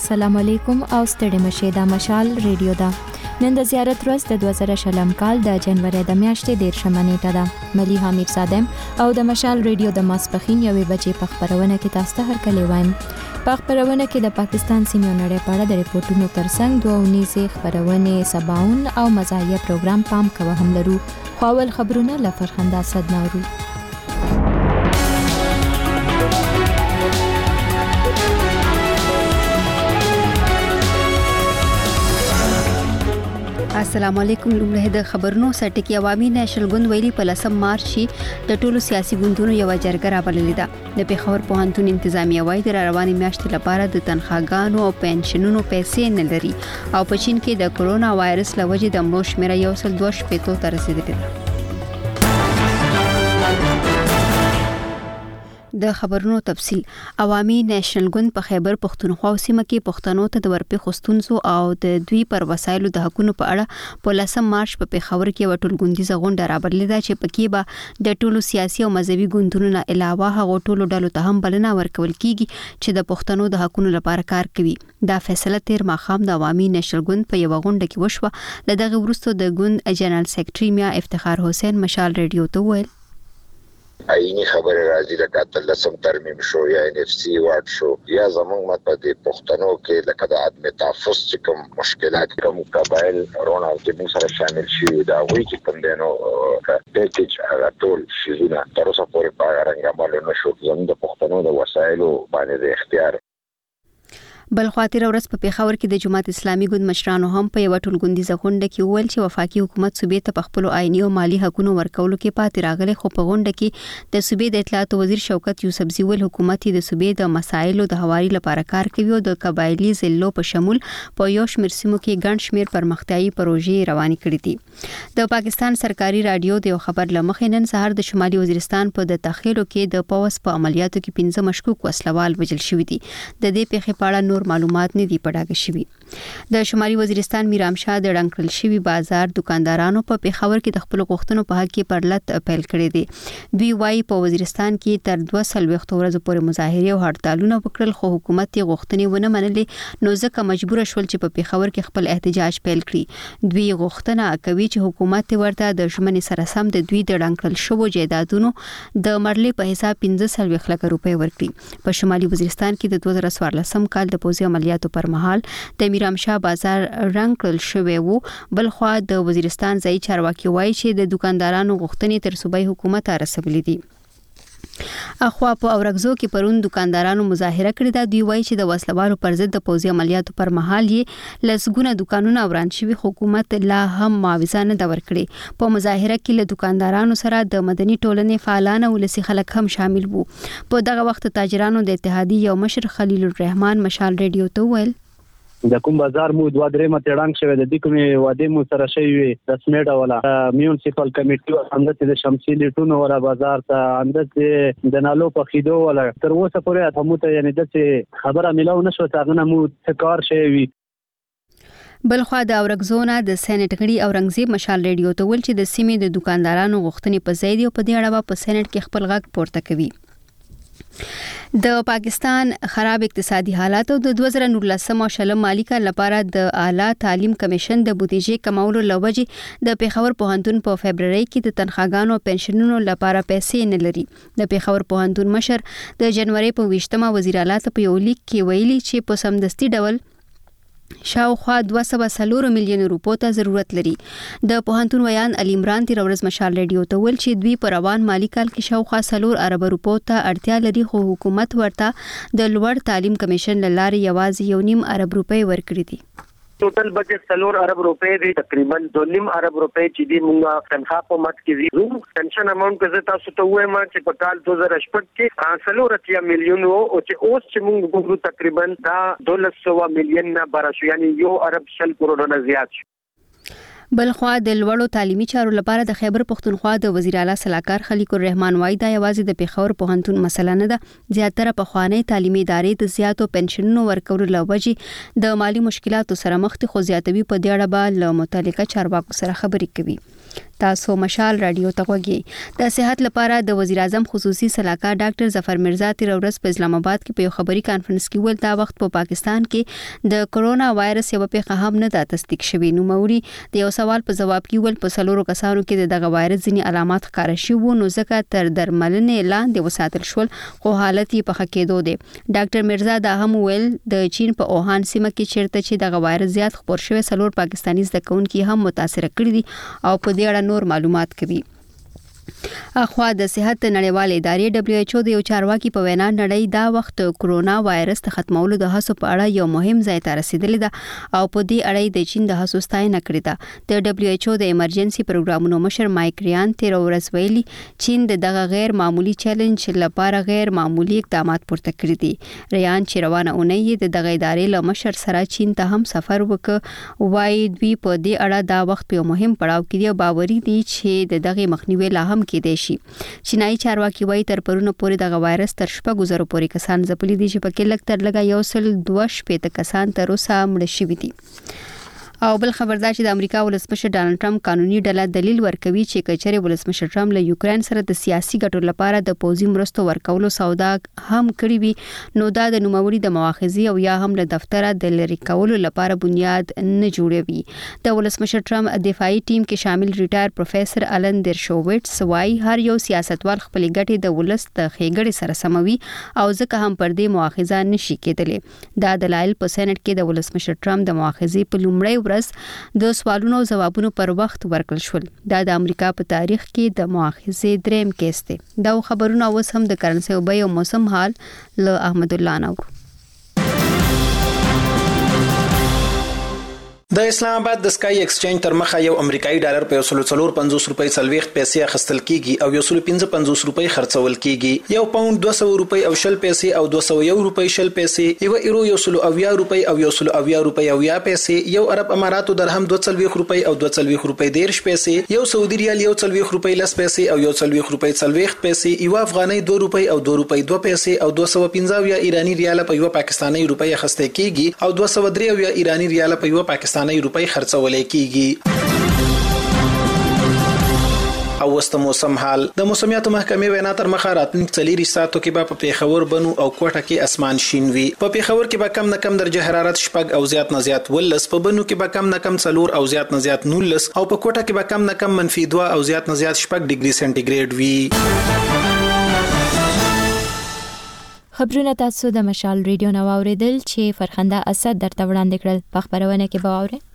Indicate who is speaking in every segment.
Speaker 1: السلام علیکم او ستړي مشه د مشال ریډیو دا نن د زیارت ورځ د 2000 کال د جنوري د میاشتې 13 نیټه ده ملي حمید صادم او د مشال ریډیو د ماسپخین یوې بجې په خبرونه کې تاسو ته هرکلی وایم. په خبرونه کې د پاکستان سیمې نړۍ په اړه د ریپورتونو ترڅنګ دوه ونیزې خبرونه سباون او مزاحیه پروګرام پام کوه هم لرو. خو اول خبرونه له فرخنده صد نورو.
Speaker 2: السلام علیکم. لومړی د خبرونو سرټکی عوامي نېشنل ګوند ویلي په 10 مارچ د ټولو سیاسي ګوندونو یو جرګه راوړلې ده. د پیښور پوهنتون انتظامیه وايي د رواني میاشتې لپاره د تنخواګانو او پنشنونو پیسې نه لري او په چین کې د کرونا وایرس لوجې د مړو شمېر 1.2 ته رسیدلی ده. د خبرونو تفصیل. عوامي نېشنل ګوند په خیبر پښتونخوا سیمه کې پښتنو ته د ورپې خستونزو او د دوی پر وسایلو د حقونو په اړه په 10 مارچ په پیښور کې وټول ګوندیزه غونډه راوړلې ده چې پکې به د ټولو سیاسي او مذهبي ګوندونو نه علاوه هغه ټولو ډلو ته هم بلنه ورکول کیږي چې د پښتنو د حقونو لپاره کار کوي. دا فیصله تیر ماښام د عوامي نېشنل ګوند په یو غونډه کې وشوه. لدغه وروسته د ګوند جنرال سیکریټري میا افتخار حسین مشال ریډیو ته وویل
Speaker 3: عیني خبره راځي لکه تلسم ترمیم شو یا NFC واټ شو یا زمونږ مطلب د پښتنو کې لکه د عدم تحفظ کوم مشکلات کوم قبایل رونا چې موږ سره شامل شي دا وایي چې کوم دینو پیکیج هغه ټول شیزونه تر اوسه پورې په رنګ باندې نشو زموږ د پښتنو د وسایلو باندې د اختیار.
Speaker 2: بل خاطر ورځ په پیښور کې د جماعت اسلامي ګوند مشرانو هم په یو ټولګوندیزه غونډه کې وویل چې وفاقي حکومت صوبې ته په خپل آئینی او مالی حقوقو ورکولو کې پاتې راغلي. خو په غونډه کې د صوبې د اطلاعات وزیر شوکت یوسفزي ول حکومت د صوبې د مسایلو د حواري لپاره کار کوي او د قبایلی ضلعو په شمول په یو شمېر سیمو کې ګڼ شمېر پرمختیايي پروژې روانې کړې دي. د پاکستان سرکاري رادیو د خبر لمخې نن سهار د شمالي وزیرستان په د تخیلو کې د پوس په عملیاتو کې 15 مشکوک وسلوال وژل شوي دي. د دې پیښې په اړه نور معلومات نه دي پډاګه شوي. د شمالي وزیرستان میرامشاه د ډنکل شوی بازار دکاندارانو په پیښور کې د خپل غوښتنو په حق کې پرلط اپیل کړی دی. دوی وايي په وزیرستان کې تر 200 ورځې پورې مظاهره او هړتالونه وکړل خو حکومت یې غوښتنې ونه منلې نو ځکه مجبور شول چې په پیښور کې خپل احتجاج پیل کړي. دوی غوښتنه کوي چې حکومت ورته د ژمنې سره سم د دوی د ډنکل شوو جایدادونو د مرلې په حساب 15 لک روپۍ ورکړي. په شمالي وزیرستان کې د 2014 کال د پوځي عملیاتو پر مهال د میرامشاه بازار رنګ کړل شوی وو. بل خو د وزیرستان ځای چارواکي وایي چې د دکاندارانو غوښتنې تر صوبایي حکومت رسولې دي. اخوا په اورګزو کې پرون دکاندارانو مظاهره کړې ده. دوی وایي چې د وسلوالو پر ضد د پوځي عملیاتو پر مهال یې لسګونه دکانونه وران شوي حکومت لا هم معاوضه نه ده ورکړې. په مظاهره کې له دکاندارانو سره د مدني ټولنې فعالان او ولسي خلک هم شامل وو. په دغه وخت تاجرانو د اتحادیې یو مشر خلیل الرحمن مشال ریډیو ته وویل
Speaker 4: د کوم بازار مو 2-3 متړنګ شوی د دې کومې واده مو سره شوی د سمیټ ولا میونسپل کمیټي اندته د شمسي لیټونو ولا بازار ته اندته د نالو په خیدو ولا تر اوسه پورې هم ته یعنی د خبره ملاو نشو تاغنه مو کار شوی.
Speaker 2: بل خو د اورګزونه د سېنات غړي اورنګزیب مشال ریډیو ته ول چې د سیمې د دکاندارانو غوښتنې په ځای دی او په دې اړه په سېنات کې خپل غږ پورته کوي. د پاکستان خراب اقتصادي حالات او د 2019 مالی کال لپاره د اعلی تعلیم کمیشن د بودیجې کمولو لوجې د پیښور پوهنتون په فبرवरी کې د تنخواګانو او پنشنونو لپاره پیسې نه لري. د پیښور پوهنتون مشر د جنوري په 20مه وزیر اعلی ته په یو لیک کې ویلي چې په سمدستي ډول شاوخوا 240 میلیون روپو ته ضرورت لري. د پوهنتون ویان علي عمران تیر ورځ مشال ریډیو ته ول چې دوی په روان مالی کال کې شاوخوا 4 ارب روپو ته اړتیا لري خو حکومت ورته د لوړ تعلیم کمیشن لاره یوازې 1.5 ارب روپۍ ورکړي دي.
Speaker 5: ټوټل بجټ 4 ارب روپۍ دی تقریبا 2.5 ارب روپۍ چې دی موږ تنخواه په مت کې زیرو پنشن اماونټ کې تاسو ته وایم چې په کال 2018 کې 4 میلیون او چې اوس چې موږ ګورو تقریبا دا 200 میلیون نه برابر یعنی 1 ارب 100 کروڑ نه زیات.
Speaker 2: بل خو د لوړو تعلیمي چارو لپاره د خیبر پښتونخوا د وزیر اعلی صلاحکار خلیق الرحمن وایي دا یوازې د پیښور پوهنتون مسله نه ده. زیاتره پخوانی تعلیمي ادارې د زیاتو پنشنونو ورکولو لوجې د مالی مشکلاتو سره مخ دي خو زیاتوي په دې اړه به له متعلقه چارواکو سره خبرې کوي. تاسو مشال رادیو ته وګورئ. د صحت لپاره د وزیر اعظم خصوصي سلاکار ډاکټر ظفر مرزا تیر ورځ په اسلام آباد کې په خبري کانفرنس کې ول دا وخت په پاکستان کې د کرونا وایرس یو پیښه هم نه د تصدیق شوی. نو موري د یو سوال په جواب کې ول په سلورو کسانو کې دغه وایرس ځینی علامات ښکار شوي وو، نو ځکه تر درملنې لاندې وساتل شول خو حالت یې په خکېدو دی. ډاکټر مرزا دا هم ویل د چین په اوهان سیمه کې چیرته چې دغه وایرس زیات خپور شوی سلور پاکستانی زده کوونکي هم متاثر کړي دي او په دې اړه نور معلومات کوي. اخوا د صحت نړیوالې ادارې WHO د یو چارواکي په وینا نړۍ دا وخت کرونا وایرس ته ختمولو د هڅو په اړه یو مهم ځای ته رسیدلې ده او په دې اړه د چین د هڅو ستاینه کړې ده. د WHO د ایمرجنسي پروګرامونو مشر مایک ریان تیر ورځ ویلي چین دغه غیر معمولی چیلنج لپاره غیر معمولی اقدامات پورته کړی دي. ریان چې روانه اونۍ د دغه ادارې له مشر سره چین ته هم سفر وکړ، وایي دوی په دې اړه دا وخت په مهم پړاو کې دی او باوري دي چې دغه مخنیوي لا هم کېدای شي. چینایي چارواکي وایي تر پرونه پورې دغه وایرس تر 6,000 پورې کسان ځپلي دي چې پکې لږ تر لږه 102 کسان تر اوسه مړ شوي دي. او بل خبردار چې د امریکا ولسمشر ډانلډ ټرمپ قانوني ډله دلیل ورکوي چې کچره ولسمشر ټرمپ له یوکرين سره د سیاسي ګټو لپاره د پوځي مرستو ورکولو سودا هم کړی وي، نو دا د نوموړي د مواخذي او یا هم له دفتره د لری کولو لپاره بنیاد نه جوړوي. د ولسمشر ټرمپ دفاعي ټیم کې شامل ریټایر پروفیسور الن درشوویټس وايي هر یو سیاستوال خپل ګټې د ولس د خېګړې سره سموي او ځکه هم پر دې مواخذه نشي کېدلی. دا دلایل په سېنات کې د ولسمشر ټرمپ د مواخذي په لومړی ورځ د سوالونو او ځوابونو پر وخت ورکړل شول. دا د امریکا په تاریخ کې د مؤاخذې دریم کیس دی. دا خبرونه اوس هم د کرنسي او بیو موسم حال له احمد الله نور.
Speaker 6: د اسلام آباد د سکای ایکسچینج تر مخه یو امریکایي ډالر په 150 روپۍ څلويخت پیسې اخیستل کیږي او 155 روپۍ خرڅول کیږي. یو پاوند 200 روپۍ او 0 پیسې او 201 روپۍ 0 پیسې، یو ایرو 120 روپۍ او 120 روپۍ او 0 پیسې، یو عرب اماراتو درهم 240 روپۍ او 240 روپۍ 10 پیسې، یو سعودي ریال 140 روپۍ 10 پیسې او 140 روپۍ 40 پیسې، یو افغاني 2 روپۍ او 2 روپۍ 2 پیسې او 215 ایرانی ریال په یو پاکستانی روپۍ اخیستل کیږي او 203 ایرانی ریال په یو پاکستانی روپۍ خرڅول کیږي. او وست موسم حال د موسمیاتو محکمې وینا تر مخه راتلونکي 4 ساعتو کې به په پیښور بنو او کوټه کې اسمان شین وي. په پیښور کې به کم نه کم درجه حرارت شپږ او زیات نه زیات ولس، په بنو کې به کم نه کم 4 او زیات نه زیات 19 او په کوټه کې به کم نه کم -2 او زیات نه زیات 6 ډیګري سنټیګریډ وي.
Speaker 1: خبرونه تاسو د مشال ریډیو نو اوریدل چې فرخنده اسد درته وړاندې کړل. په خبرونه کې به اورئ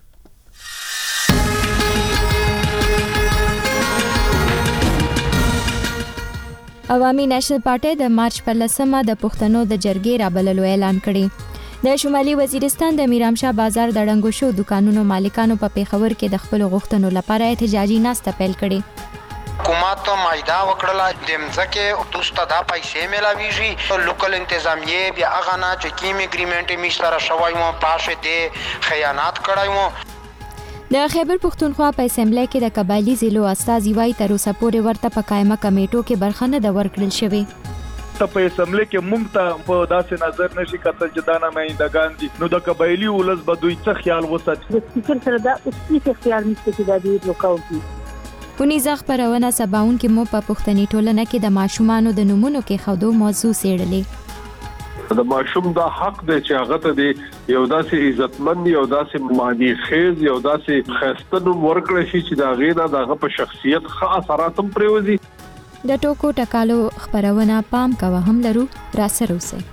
Speaker 1: عوامي نېشنل پارټي د مارچ پر 10مه د پښتنو د جرګې رابللو اعلان کړی. د شمالي وزیرستان د میرامشاه بازار د ړنګو شو دکانونو مالکانو په پیښور کې د خپل غوښتنو لپاره احتجاجي ناسته پیل کړې.
Speaker 7: حکومت مایدا وکړه د مځکه دوسته دا پیسې ملاويږي لوکل انتظامیه بیا هغه نه چې کیم اګریمنټ می سره شوی مو پاشه دي خیانت کړای مو.
Speaker 1: د خیبر پختونخوا په اسمبلی کې د قبایلی ضلعو استازي وايي تر اوسه پورې ورته په قائمه کمیټو کې برخه نه د ورکړل شوی.
Speaker 8: ته په اسمبلی کې مونږ ته په داسې نظر نشي کتل چې دا نه مېندګان دي، نو د قبایلی ولس به دوی څه خیال وساتي.
Speaker 9: د سپیکر سره دا اوس هیڅ اختیار نشته چې دا دی وکاوي.
Speaker 1: پونیزه خبرونه سباون کې مو په پښتني ټولنه کې د ماشومانو د نمونو کې خودو موضوع سیړلې.
Speaker 10: د ماشوم دا حق دی چې هغه ته دی یو داسې عزتمن یو داسې معنی خیز یو داسې خستنو ورکړی شي چې دا غینا دغه په شخصیت ښه اثرات هم پریوزي.
Speaker 1: د ټوکو ټکالو خبرونه پام کوه هم لرو را سره اوسئ.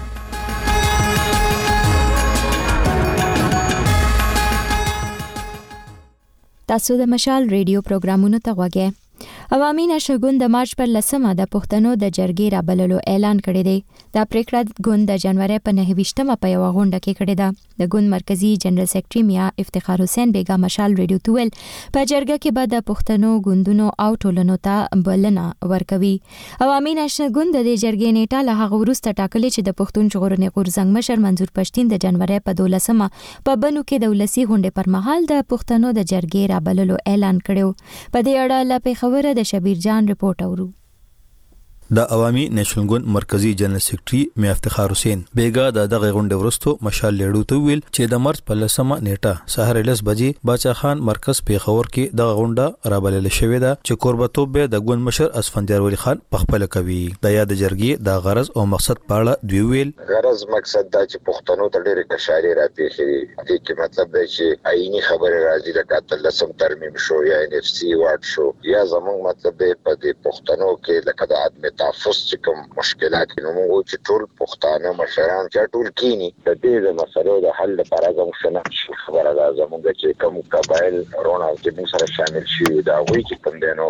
Speaker 1: تاسو د مشال ریډیو پروګرامونو ته غوږی. عوامي نېشنل ګوند د مارچ پر 10مه د پښتنو د جرګې رابللو اعلان کړی دی. دا پریکړه ګوند د جنوري په 29مه په یو غونډه کې کړې ده. د ګوند مرکزی جنرال سیکریټری میا افتخار حسین بیگا مشال ریډیو تویل په جرګه کې به د پښتنو ګوندونو او ټولنو ته بلنه ورکوي. عوامي نېشنل ګوند د جرګې نیټه له هغه وروسته ټاکلې چې د پښتون ژغورنې غورځنګ مشر منظور پښتين د جنوري په 12مه په بنو کې د ولسی غونډې پر مهال د پښتنو د جرګې رابللو اعلان کړو. په دې اړه له پیښور د شبیر جان رپورټ اورو.
Speaker 11: د عوامي نېشنل ګوند مرکزی جنرال سیکریټري میا افتخار حسین بیګا د دغه غونډه ورستو مشال لیړو ته ویل چې د مارچ په 10مه نیټه سحر 10 بجې باچا خان مرکز پیښور کې د غونډه رابلل شوې ده چې کوربتوب به د ګوند مشر اسفندیار ولی خان پخپل کوي د یاد جرګې د غرض او مقصد په اړه دوی ویل
Speaker 3: غرض مقصد دا چې پښتنو ته ډېر کشاري راپېښې دي کې مطلب دی چې آئینی خبره راځي لکه 13 ترمیم شو یا NFC واټ شو یا زموږ مطلب دی په دې پښتنو کې لکه د عدم تحفظ چې کوم مشکلات نو موږ چې ټول پښتانه مشران چې ټول کینی د دې مسلو د حل لپاره زموږ شنه خبره ده زموږ چې کوم قبایل رونه چې موږ سره شامل شي دا وایي چې کوم دینو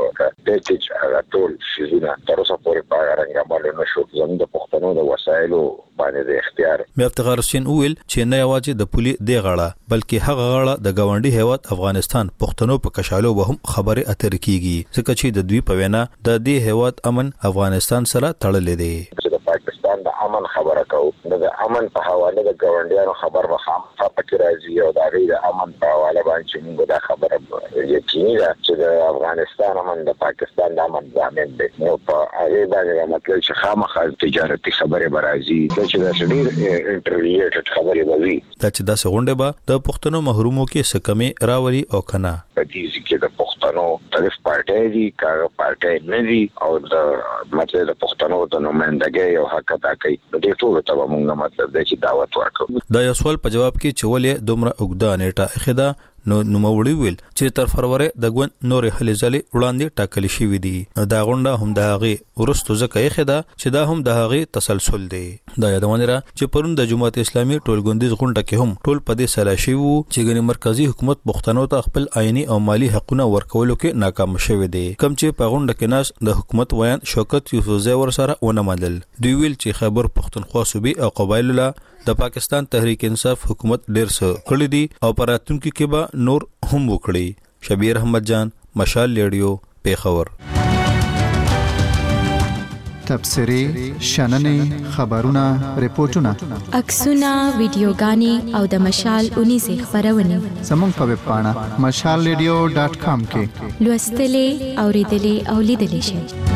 Speaker 3: د چې ټول شیزونه تر اوسه پورې په رنګ باندې نشو زموږ د پښتنو د وسایلو باندې د اختیار
Speaker 11: میا افتخار حسین ویل چې نه یوازې د پولی دی غاړه بلکې هغه غاړه د گاونډي هیواد افغانستان پښتنو په کشالو به هم خبره اترې کیږي ځکه چې د دوی په وینا د دې هیواد امن افغانستان سره تړلې دی
Speaker 3: د پاکستان د امن خبره کوو د امن په حواله د ګاونډیانو خبر به خامخا پکې راځي او د غیر امن په حواله باندې موږ دا خبره یقیني ده چې د افغانستان امن د پاکستان د امن ضامن دی نو په هغه باندې مطلب چې خامخا تجارتي خبره به راځي چې دا ډېر انټرلیټډ خبره به وي
Speaker 11: دا چې دا څنګه به د پښتنو محرومو کې سکمې راولي او کنه
Speaker 3: په دې کې د پښتنو طرف پارټي دي کاغه پارټي نه دي او د مطلب د پښتنو د نمائندګۍ او حق ادا کوي د دې ټول ته موږ مطلب د چې دعوت ورکړو
Speaker 11: دا یو سوال په جواب کې چې ولې دومره اوږده نیټه اخیدا نو نوموړي ویل چې تر فروری د ګوند نورې هلې ځلې وړاندې ټاکل شوې دي دا غونډه هم د هغې ورستو ځکه یې خدا چې دا هم د هغې تسلسل دی دا یادونه را چې پرون د جماعت اسلامي ټولګوندیز غونډه کې هم ټول په دې سلا شي وو چې ګنې مرکزی حکومت پښتنو ته خپل آئینی او مالی حقونه ورکولو کې ناکام شوی دی کم چې په غونډه کې ناس د حکومت ویان شوکت یوسفزئی ور سره ونه منل دوی ویل چې خیبر پښتونخوا صوبې او قبایل له د پاکستان تحریک انصاف حکومت ډیر څه کړی دي او پراتونکو کې به نور هم وکړي شبیر احمد جان مشال ریډیو پیښور
Speaker 12: تبصري شننې خبرونه ریپورتونه
Speaker 1: عکسونه ویډیوګانې او د مشال 19 خبرونه
Speaker 12: زموږ په ویب پاڼه mashalradio.com کې
Speaker 1: لوستلې اوریدلې او لیدلې شئ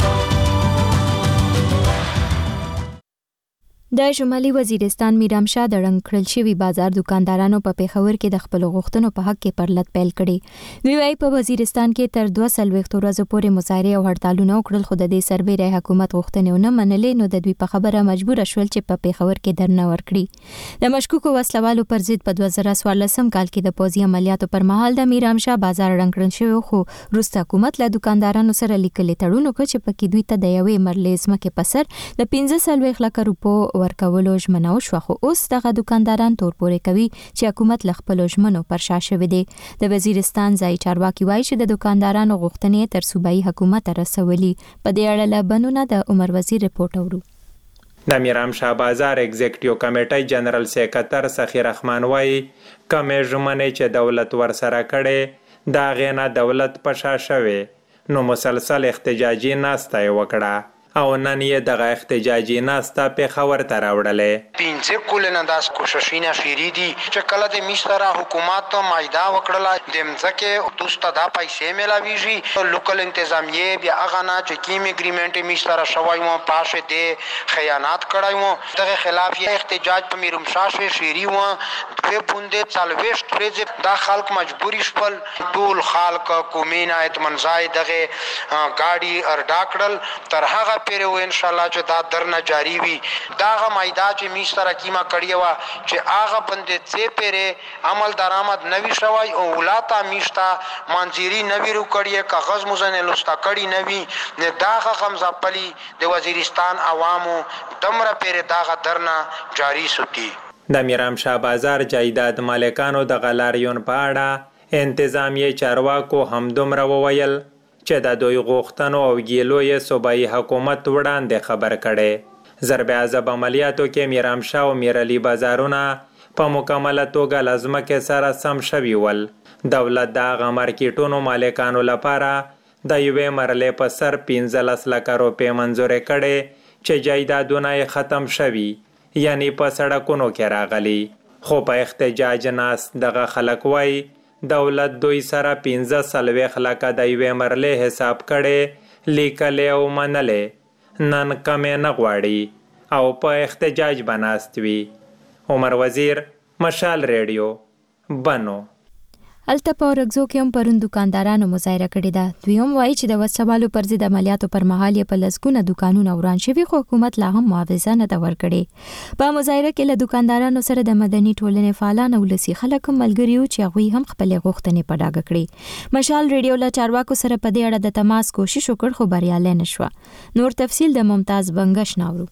Speaker 1: د شمالي وزیرستان میرامشاه د رنګ کړل شوی بازار دکاندارانو په پیښور کې د خپل غوښتنو په حق کې پرلط پیل کړي وی وايي په وزیرستان کې تر 200 ورځې پورې مظاهره او هړتالونه وکړل خو د دې سربېره حکومت غوښتنې نه منلې نو د دوی په خبره مجبور شول چې په پیښور کې درنه ورکړي د مشکوکو وسلوالو پر ضد په 2014 کال کې د پوځي عملیاتو پر مهال د میرامشاه بازار رنګ کړل شوی خو روسته حکومت له دکاندارانو سره لیکلي تړون وکړ چې پکې دوی ته د یوې مرلې ځمکې په سر د 15 لک روپو ورکولو ژمنه وشوه خو اوس دغه دکانداران تور پورې کوي چې حکومت له خپلو ژمنو پر شا شوی دی د وزیرستان ځای چارواکي وایي چې د دکاندارانو غوښتنې تر صوبایي حکومت رسولي په دې اړه له بنونه د عمر وزیر رپورټ اورو
Speaker 13: د میرامشاه بازار ایگزیکټیو کمیټې جنرال سیکریټر سخی رحمان وایي کمې ژمنې چې دولت ورسره کړي دا غینه دولت په شا شوی نو مسلسل احتجاجي ناسته وکړه او نن یې دغه احتجاجي ناسته پیښور ته راوړلې
Speaker 7: 15 کلونه داس کوششونه شری دي چې کله د مشترا حکومت مایدا وکړه د مځکه دوسته دا پیسې ملاویږي لوکل انتظامیه بیا هغه نه چې کیم اګریمنت مشترا شوی مو پاشه دي خیانت کړای مو دغه خلاف یې احتجاج په میرمشاه شری و په پوندې څلويشت ورځې دا خلک مجبوری شپل ټول خلک کومینه اطمینان دغه گاډي ارډا کړل تر هغه پیره و ان شاء الله چې دا درنه جاری وي دا غ مایدا چې میشترا کیما کړی و چې هغه بندې څه پیره عمل درآمد نوي شوی او ولاته میشتا منځيري نوي رو کړی کاغذ مزنه لستا کړی نوي نه دا غ غمزپلی د وزیرستان عوامو دمره پیره دا غ درنه جاری سوتی
Speaker 13: د میرامشاه بازار جایداد مالکانو د غلاریون په اړه انتظامیه چارواکو هم دومره وویل چې د دوی غوښتنو او ګیلوی صوبایي حکومت وړاندې خبر کړي ضرب عذاب عملیاتو کې میرامشاه او میرعلي بازارونه په مکمله توګه لازمکه سره سم شوي ول دولت د هغه مارکیټونو مالکانو لپاره د یوې مرلې په سر 15 لک روپۍ منظورې کړي چې جایدادونه یې ختم شوي یعنی په سړکونو کې راغلي خو په احتجاج ناس دغه خلک وایي دولت دوی سره 15 لک د یوې مرلې حساب کړي لیکلې او منلې نن کمې نه غواړي او په احتجاج بناست وي. عمر وزیر، مشال ریډیو، بنو.
Speaker 1: الته په ورغزو کې هم پرون دکاندارانو مظاهره کړې ده. دوی هم وایي چې د وسوالو پر ضد عملیاتو پر مهال یې په لسګونه دکانونه وران شوي، خو حکومت لا هم معاوضه نه ده ورکړې. په مظاهره کې له دکاندارانو سره د مدني ټولنې فعالان او ولسي خلک هم ملګري وو چې هغوی هم خپلې غوښتنې په ډاګه کړې. مشال ریډیو له چارواکو سره په دې اړه د تماس کوشش وکړ، خو بریالی نه شوه. نور تفصیل د ممتاز بنګش ناورو.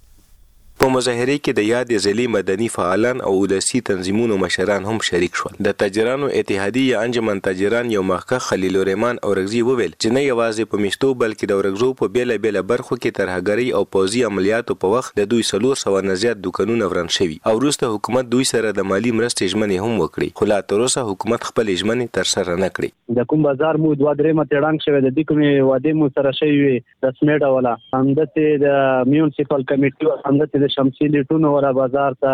Speaker 14: په مظاهره کې د یاد ضلعي مدني فعالان او ولسي تنظیمونو مشران هم شریک شول. د تاجرانو اتحادیه انجمن تاجران یو مخکښ خلیل الرحمن اورغزي وویل چې نه یوازې په میشتو بلکې د اورغزو په بیل بیل برخو کې ترهګرۍ او پوځي عملیاتو په وخت د دوی 400 نه زیات دکانونه وران شوي او وروسته حکومت دوی سره د مالی مرستې ژمنې هم وکړي، خو لا تر اوسه حکومت خپل ژمنې تر سره نه کړې.
Speaker 4: د کوم بازار مو 2-3 متړنګ شوی د دې کومې واده مو سره شوی د سمیټ ولا همدته د میونسپل کمیټي همدته د شمسي ټونو ولا بازار ته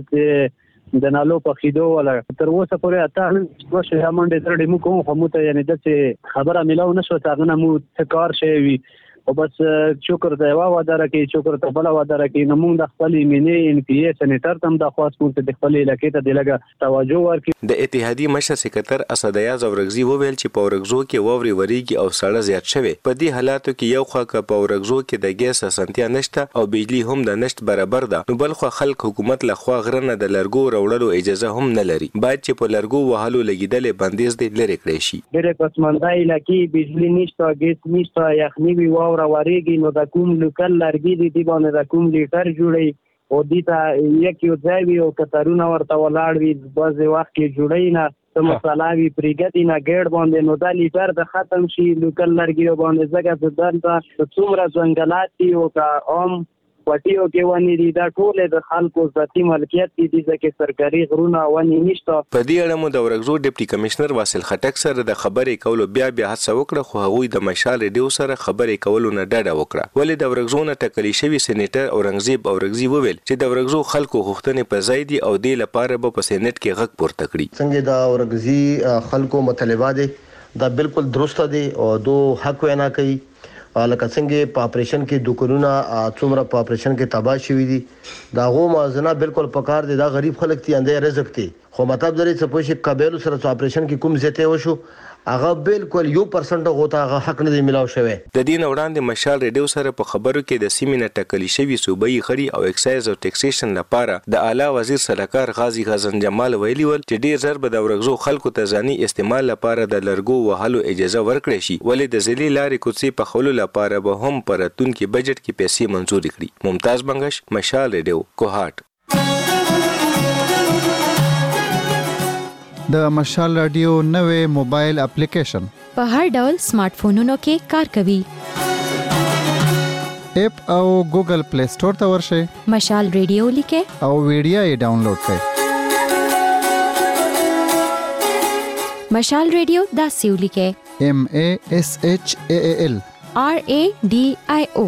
Speaker 4: اندته د نالو په خیدو ولا تر اوسه پورې اته وشه همنډه تر دې مو کوم خو مو ته یعنی د خبره ملاو نشو څنګه مو څکار شي او بس شکر ته وا واداره کې شکر ته بل واداره کې نو موږ د خپل مینې ان پی ای سېنیټر تم د خاص مونږ د خپل علاقې ته د لګه توجه ورکړي.
Speaker 14: د اتحادیه مشر سکرټر اسدیاز اورغزي وویل چې په اورغزو کې ووري وریږي او سړه زیات شوی. په دې حالاتو کې یو خوا په اورغزو کې د ګیس اسانتیا نشته او بجلی هم د نشت برابر ده، نو بل خو خلک حکومت له خوا غرنه د لرګو راوړلو اجازه هم نه لري. باید چې په لرګو وهلو لګیدل بندیز دې لري کړی شي.
Speaker 15: ډېر پسمنده علاقې بجلی نشته، ګیس نشته، یخني وی واوره وریږي، نو د کوم لوکل لرګي دی باندې د کوم لیټر جوړي او دیتا یک یو ځای وي او کترونه ورته ولاړ وي، بعضې وخت کې جوړی نه څه مساله وي پرېږدي نه ګېډ باندې، نو دا لیټر د ختم شي لوکل لرګي باندې ځکه چې دلته څومره ځنګلات دي او که عام پټیو کې ونې دي دا ټول د خلکو ذاتي ملکیت دي ځکه سرکاري غرونه ونې نشته.
Speaker 14: په دې اړه مو د اورغزو ډیپټي کمشنر واصل خټک سره د خبرې کولو بیا هڅه وکړه، خو هغوی د مشال ریډیو سره خبرې کولو نه ډډه وکړه. ولې د اورغزو نه ټاکلي شوي سېنیټر اورنګزیب اورغزي وویل چې د اورغزو خلکو غوښتنې په ځای دي او دې لپاره به په سېنیټ کې غږ پورته کړي.
Speaker 16: څنګه د اورغزي خلکو مطالبه دي دا بالکل درسته دي او دو حق وینا کوي. لکه څنګه په اپریشن کې دکانونه څومره په اپریشن کې تباہ شوي دي، دا غو موازنه بالکل پکار دي. دا غریب خلک تی اندې رزق دي، خو مطلب درې څه پوښي قبایلو سره اپریشن کې کوم زیاته وشو هغه بالکل 1% غوته هغه حق نه دی ملاو شوی.
Speaker 14: د دین وړاندې مشال ریډیو سره په خبرو کې د سیمې نه ټاکلي شوي صوبایي خړي او اکسایز او ټیکسیشن لپاره د اعلی وزیر سلاکار غازی غزن جمال ویلي ول چې ډیر زر به د اورغزو خلکو ته ځاني استعمال لپاره د لرګو وهلو اجازه ورکړي شي، ولې د ځلې لارې کوڅې په خولو لپاره به هم پر راتلونکي بجټ کې پیسې منظور کړي. ممتاز بنگش، مشال ریډیو، کوهاټ.
Speaker 12: د مشال رادیو نوې موبایل اپلیکیشن
Speaker 1: په هر ډول سمارټ فونونو کې کار کوي.
Speaker 12: اپ او ګوګل پلی سٹور ته ورشئ،
Speaker 1: مشال ریډیو لیکه
Speaker 12: او ویډیو یې ډاونلوډ کړئ.
Speaker 1: مشال ریډیو داسې ولیکئ
Speaker 12: MASHAAL
Speaker 1: RADIO.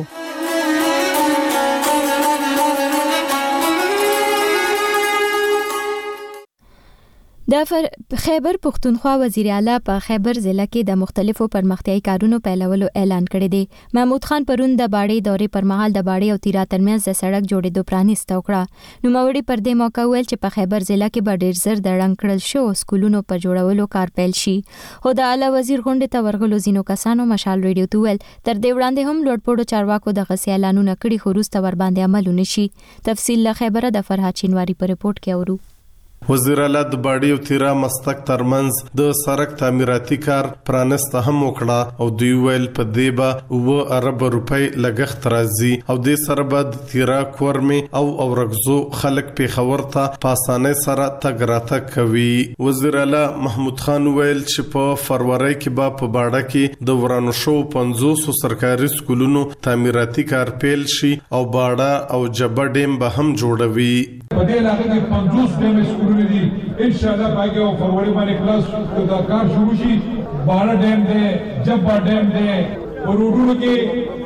Speaker 1: د خیبر پښتونخوا وزیر اعلی په خیبر ضلع کې د مختلفو پرمختیايي کارونو پیلولو اعلان کړی دی. محمود خان پرون د باړې دورې پر مهال د باړې او تیرا ترمنځ د سړک جوړېدو پرانیسته وکړه. نوموړي پر دې موقع ویل چې په خیبر ضلع کې به ډېر زر د ړنګ کړل شو سکولونو په جوړولو کار پیل شي. خو د اعلی وزیر غونډې ته ورغلو ځینو کسانو مشال ریډیو ته ویل تر دې وړاندې هم لوړپوړو چارواکو دغه اعلانونه کړي خو وروسته ورباندې عمل ونه شي. تفصیل له خیبره د فرهاد چینواری په رپورټ کې اورو.
Speaker 17: وزیر اعلی د باړې او تیرا مستق ترمنځ د سړک تعمیراتي کار پرانسته هم وکړه او دوی ویل په دې به 2 ارب روپۍ لګښت راځي او د سره به د تیرا کورمي او اورغزو خلک پیښور ته په اسانۍ سره تګ راتګ کوي. وزیر اعلی محمود خان ویل چې په فروری کې به په باړه کې د ورانو شو 500 سرکاري سکولونو تعمیراتي کار پیل شي او باړه او جبه ډیم به هم جوړوي.
Speaker 18: په دې علاقې کې 50 ډیم سکولونه دي، ان شاء الله باقي او فروری باندې کلاس دا کار شروع شي. باړه ډیم دی، جبه ډیم دی، روډونو کې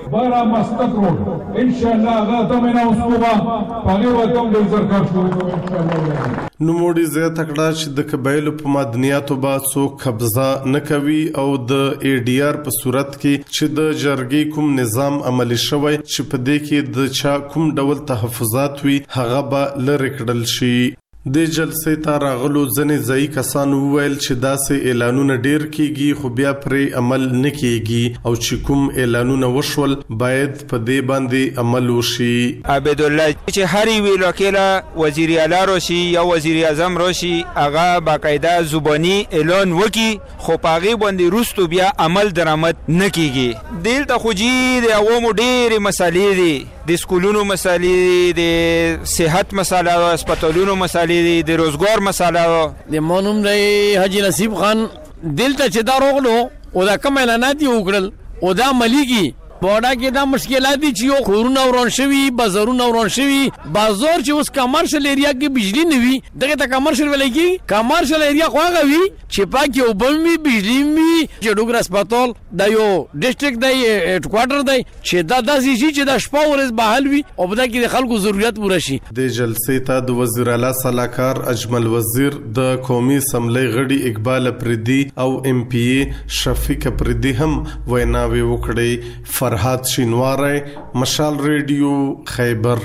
Speaker 18: بارا مستق روډ ان شاء الله هغه ته مې نه اوسوبا پاګه وته د سرکار شروع ان شاء الله.
Speaker 17: نو موډي زه تکړه چې د قبایلو په معدنیاتو با څوک قبضه نه کوي او د ای ډی آر په صورت کې چې د جرګې کوم نظام عملی شوی چې په دې کې د چا کوم ډول تحفظات وي هغه به لری کړل شي. د جلسې ته راغلو ځنې ځای کسان وویل چې داسې اعلانونه ډیر کیږي خو بیا پرې عمل نه کیږي او چې کوم اعلانونه وشول باید په دې باندې عمل وشي.
Speaker 19: عبد الله چې هر وی لکه وزیر اعلی راشي یا وزیر اعظم راشي هغه باقاعده زبانی اعلان وکي خو پاغي باندې روستو بیا عمل درآمد نه کیږي. دلته خو جی د عوامو ډېر مسالې دي د سکولونو مسالې د صحت مسالې او هسپتالونو مسالې د روزګار مسالې
Speaker 20: د مونوم د حاجی نصیب خان دلته چې دا روغلو او دا کوم اعلانات وکړل او دا مليږي بوډا کې دا مشکلات دي چې یو کورونه ورون شوی بازارونه ورون شوی بازار چې اوس کمرشل ایریا کې بجلی نه وي دغه ته کمرشل ولای کی کمرشل ایریا خواغه وي چې پاکي وبمي بجلی می جوړګر هسپتال دا یو ډیسټریکټ دی هډ کوارټر دی چې دا داسې شي چې دا شپه ورځ بحال وي او بدا کې د خلکو ضرورت پوره شي.
Speaker 17: د جلسې ته د وزیر اعلی صلاحکار اجمل وزیر د قومي اسمبلی غړي اقبال افریدي او ام پی ای شفیق افریدي هم ویناوي وکړي. فرحات شینواری مشال ریډیو خیبر.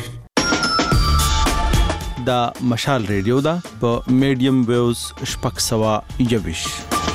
Speaker 21: دا مشال ریډیو دا په میډیم ویوز شپږ سوه یویش.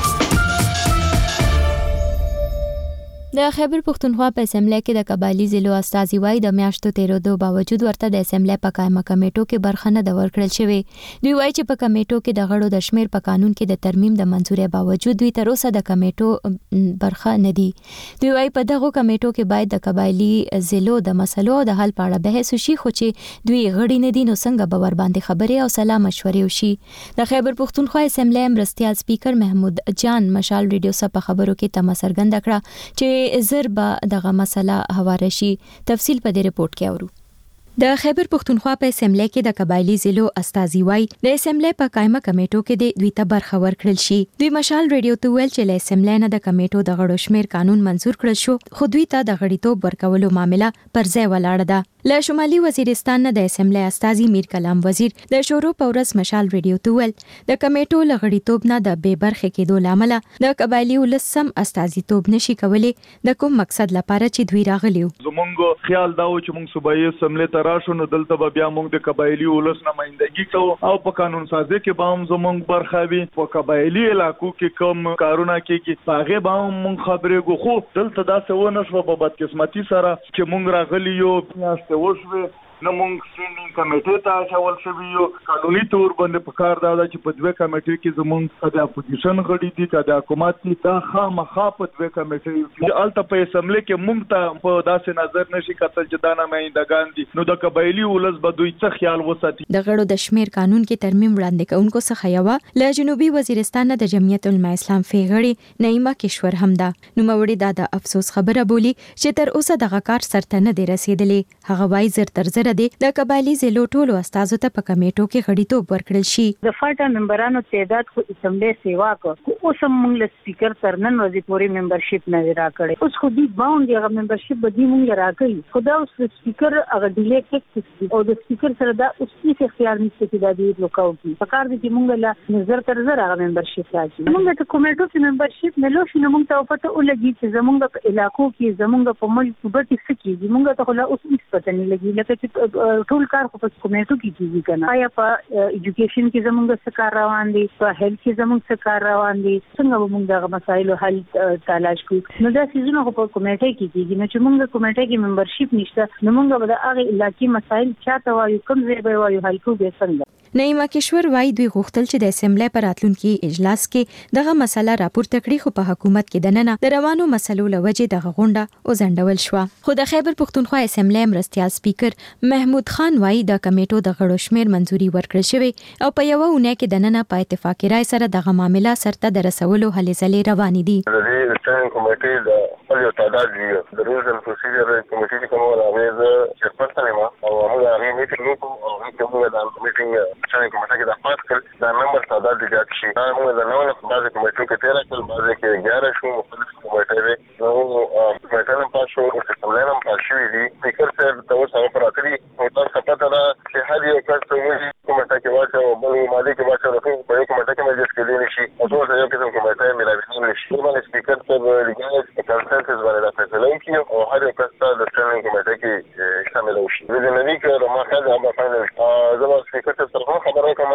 Speaker 1: د خیبر پښتونخوا په اسمبلی کې د قبایلی ضلعو استازي وایي د میاشتو تیرېدو باوجود ورته د اسمبلی په قائمه کمیټو کې برخه نه ورکړل شوې. دوی وایي چې په کمیټو کې د غړو د شمیر په قانون کې د ترمیم د منځوري باوجود دوی تر اوسه د کمیټو برخه نه دي. دوی وایي په دغه کمیټو کې باید د قبایلی ضلعو د مسلو د حل په اړه بحث وشي خو چې دوی غړي نه دي نو څنګه به ور باندې خبرې او سلام مشورې وشي. د خیبر پښتونخوا اسمبلی مرستيال سپیکر محمود جان مشال ریډیو سره په خبرو کې تمه څرګنده کړه چې زربا دغه مسله هواره شي. تفصیل په دې رپورت کې اورو. د خیبر پښتونخوا په اسمبلی کې د قبایلی ضلعو استازي وایي د اسمبلی په قائمه کمیټو کې د دوی ته برخه ورکړل شي. دوی مشال ریډیو ته ویل چې له اسمبلی نه د کمیټو د غړو شمیر قانون منزور کړل شو خو دوی ته د غړیتوب ورکولو معاملې پر ځای ولاړه ده. له شمالي وزیرستان نه د اسمبلی استازي میر کلام وزیر د شورو پورس مشال ریډیو ته ویل د کمیټو له غړیتوب نه د بې برخې کېدو لامل د قبایلی ولسم استازیتوب نشي کولای د کوم مقصد لپاره چې دوی راغلي.
Speaker 8: زمونږ خیال دا و چې موږ صوبایي اسمبلی ته راشو نو دلته به بیا موږ د قبایلی ولس نمائندګي کوو او په قانون سازي کې به هم زمونږ برخه وي. په قبایلی علاقو کې کوم کارونه کېږي هغه به هم موږ خبرې کوو خو دلته داسې ونه شوه په بدقسمتي سره چې موږ راغلي یو میاشتې وشوې نه مونږ سټینډینګ کمیټې ته اچول شوي یو. قانوني تور باندې په کار دا چې په دوه کمیټې کې زمونږ د اپوزیشن غړي دي که د حکومت دي دا خامخا په دوه کمیټې هلته په اسمبلی کې مونږ ته په داسې نظر نشي کتل چې دا نمایندګان دي نو د قبایلي ولس به دوی څه خیال وساتي.
Speaker 1: د غړو د شمیر قانون کې ترمیم وړاندې کوونکو څخه یوه له جنوبي وزیرستان د جمعیت العلماء اسلام غړي نعیمه کشور هم ده. نوموړي دا د افسوس خبره بولی چې تر اوسه دغه کار سرته نه دی رسیدلی. هغه وایي زر تر زر د قبایلی ضلعو ټولو استازو ته په کمیټو کې غړیتوب ورکړل شي.
Speaker 9: د فاټا ممبرانو تعداد خو اسمبلی سیوا کو اوس هم له سپیکر تر نن ورځې پورې ممبرشپ نه راکړي. اوس خو دې باوند هغه ممبرشپ به دې مونږ راکړي خدا اوس سپیکر هغه ډیلیټ او د سپیکر سره دا اوس هیڅ اختیار نشته چې دا دې لوکاو کی پکار دي چې مونږ له نظر تر زر هغه ممبرشپ راځي. مونږ ته کمیټو کې ممبرشپ نه لوشي نو مونږ ته پته ولګي چې زمونږ په علاقو کې زمونږ په ملک په ډېر څه کېږي مونږ ته خو لا اوس هیڅ پته نه لګي لکه چې ټول کار خو په کمیټو کې کیږي کنه. آیا په ایجوکیشن کې زموږ څه کار روان دي په هیلث کې زموږ څه کار روان دي څنګه موږ دغه مسایلو حل تلاش کوو نو دا سيزونه خو په کمیټه کې کیږي نو چې موږ کمیټه کې ممبرشپ نشته نو موږ به د هغه علاقې مسایل چاته وایو کوم ځای به وایو حل کوو به څنګه.
Speaker 1: نعیمه کشور وایي دوی غوښتل چې د اسمبلی پر راتلونکي اجلاس کې دغه مسله راپورته کړي خو په حکومت کې دننه د روانو مسلو لوجې دغه غونډه وزندول شو. خو د خیبر پښتونخوا اسمبلی مرستيال سپیکر محمود خان وایي د کمیټو د غړو شمیر منځوري ورکړل شوی او په یو اونۍ کې دننه په اتفاقی رائے سره دغه معاملې سرته د رسولو هلې ځلې روانې دي.
Speaker 3: د دې سټینډ کمیټې د خپل تعداد دی د رولز اند پروسیجر کمیټې کوم راغی چیرپرسن ما او موږ هغه میټینګ وکړو او موږ د میټینګ سټینډ کمیټې کې د خاص کړ د ممبر تعداد زیات شي. موږ د نوو بعضې کمیټو کې 13 کړل بعضې کې 11 شو مختلف کمیټې نو کمیټې هم پاس شو اسمبلی هم
Speaker 5: صدر صاحب لګي کنسنسس باندې فیصله وکړي او هر یو کس ته د ټریننګ کمیټه کې شامل وشي. د نوي کې ما خل هغه فاینل زما سپیکر ته تر خبره کوم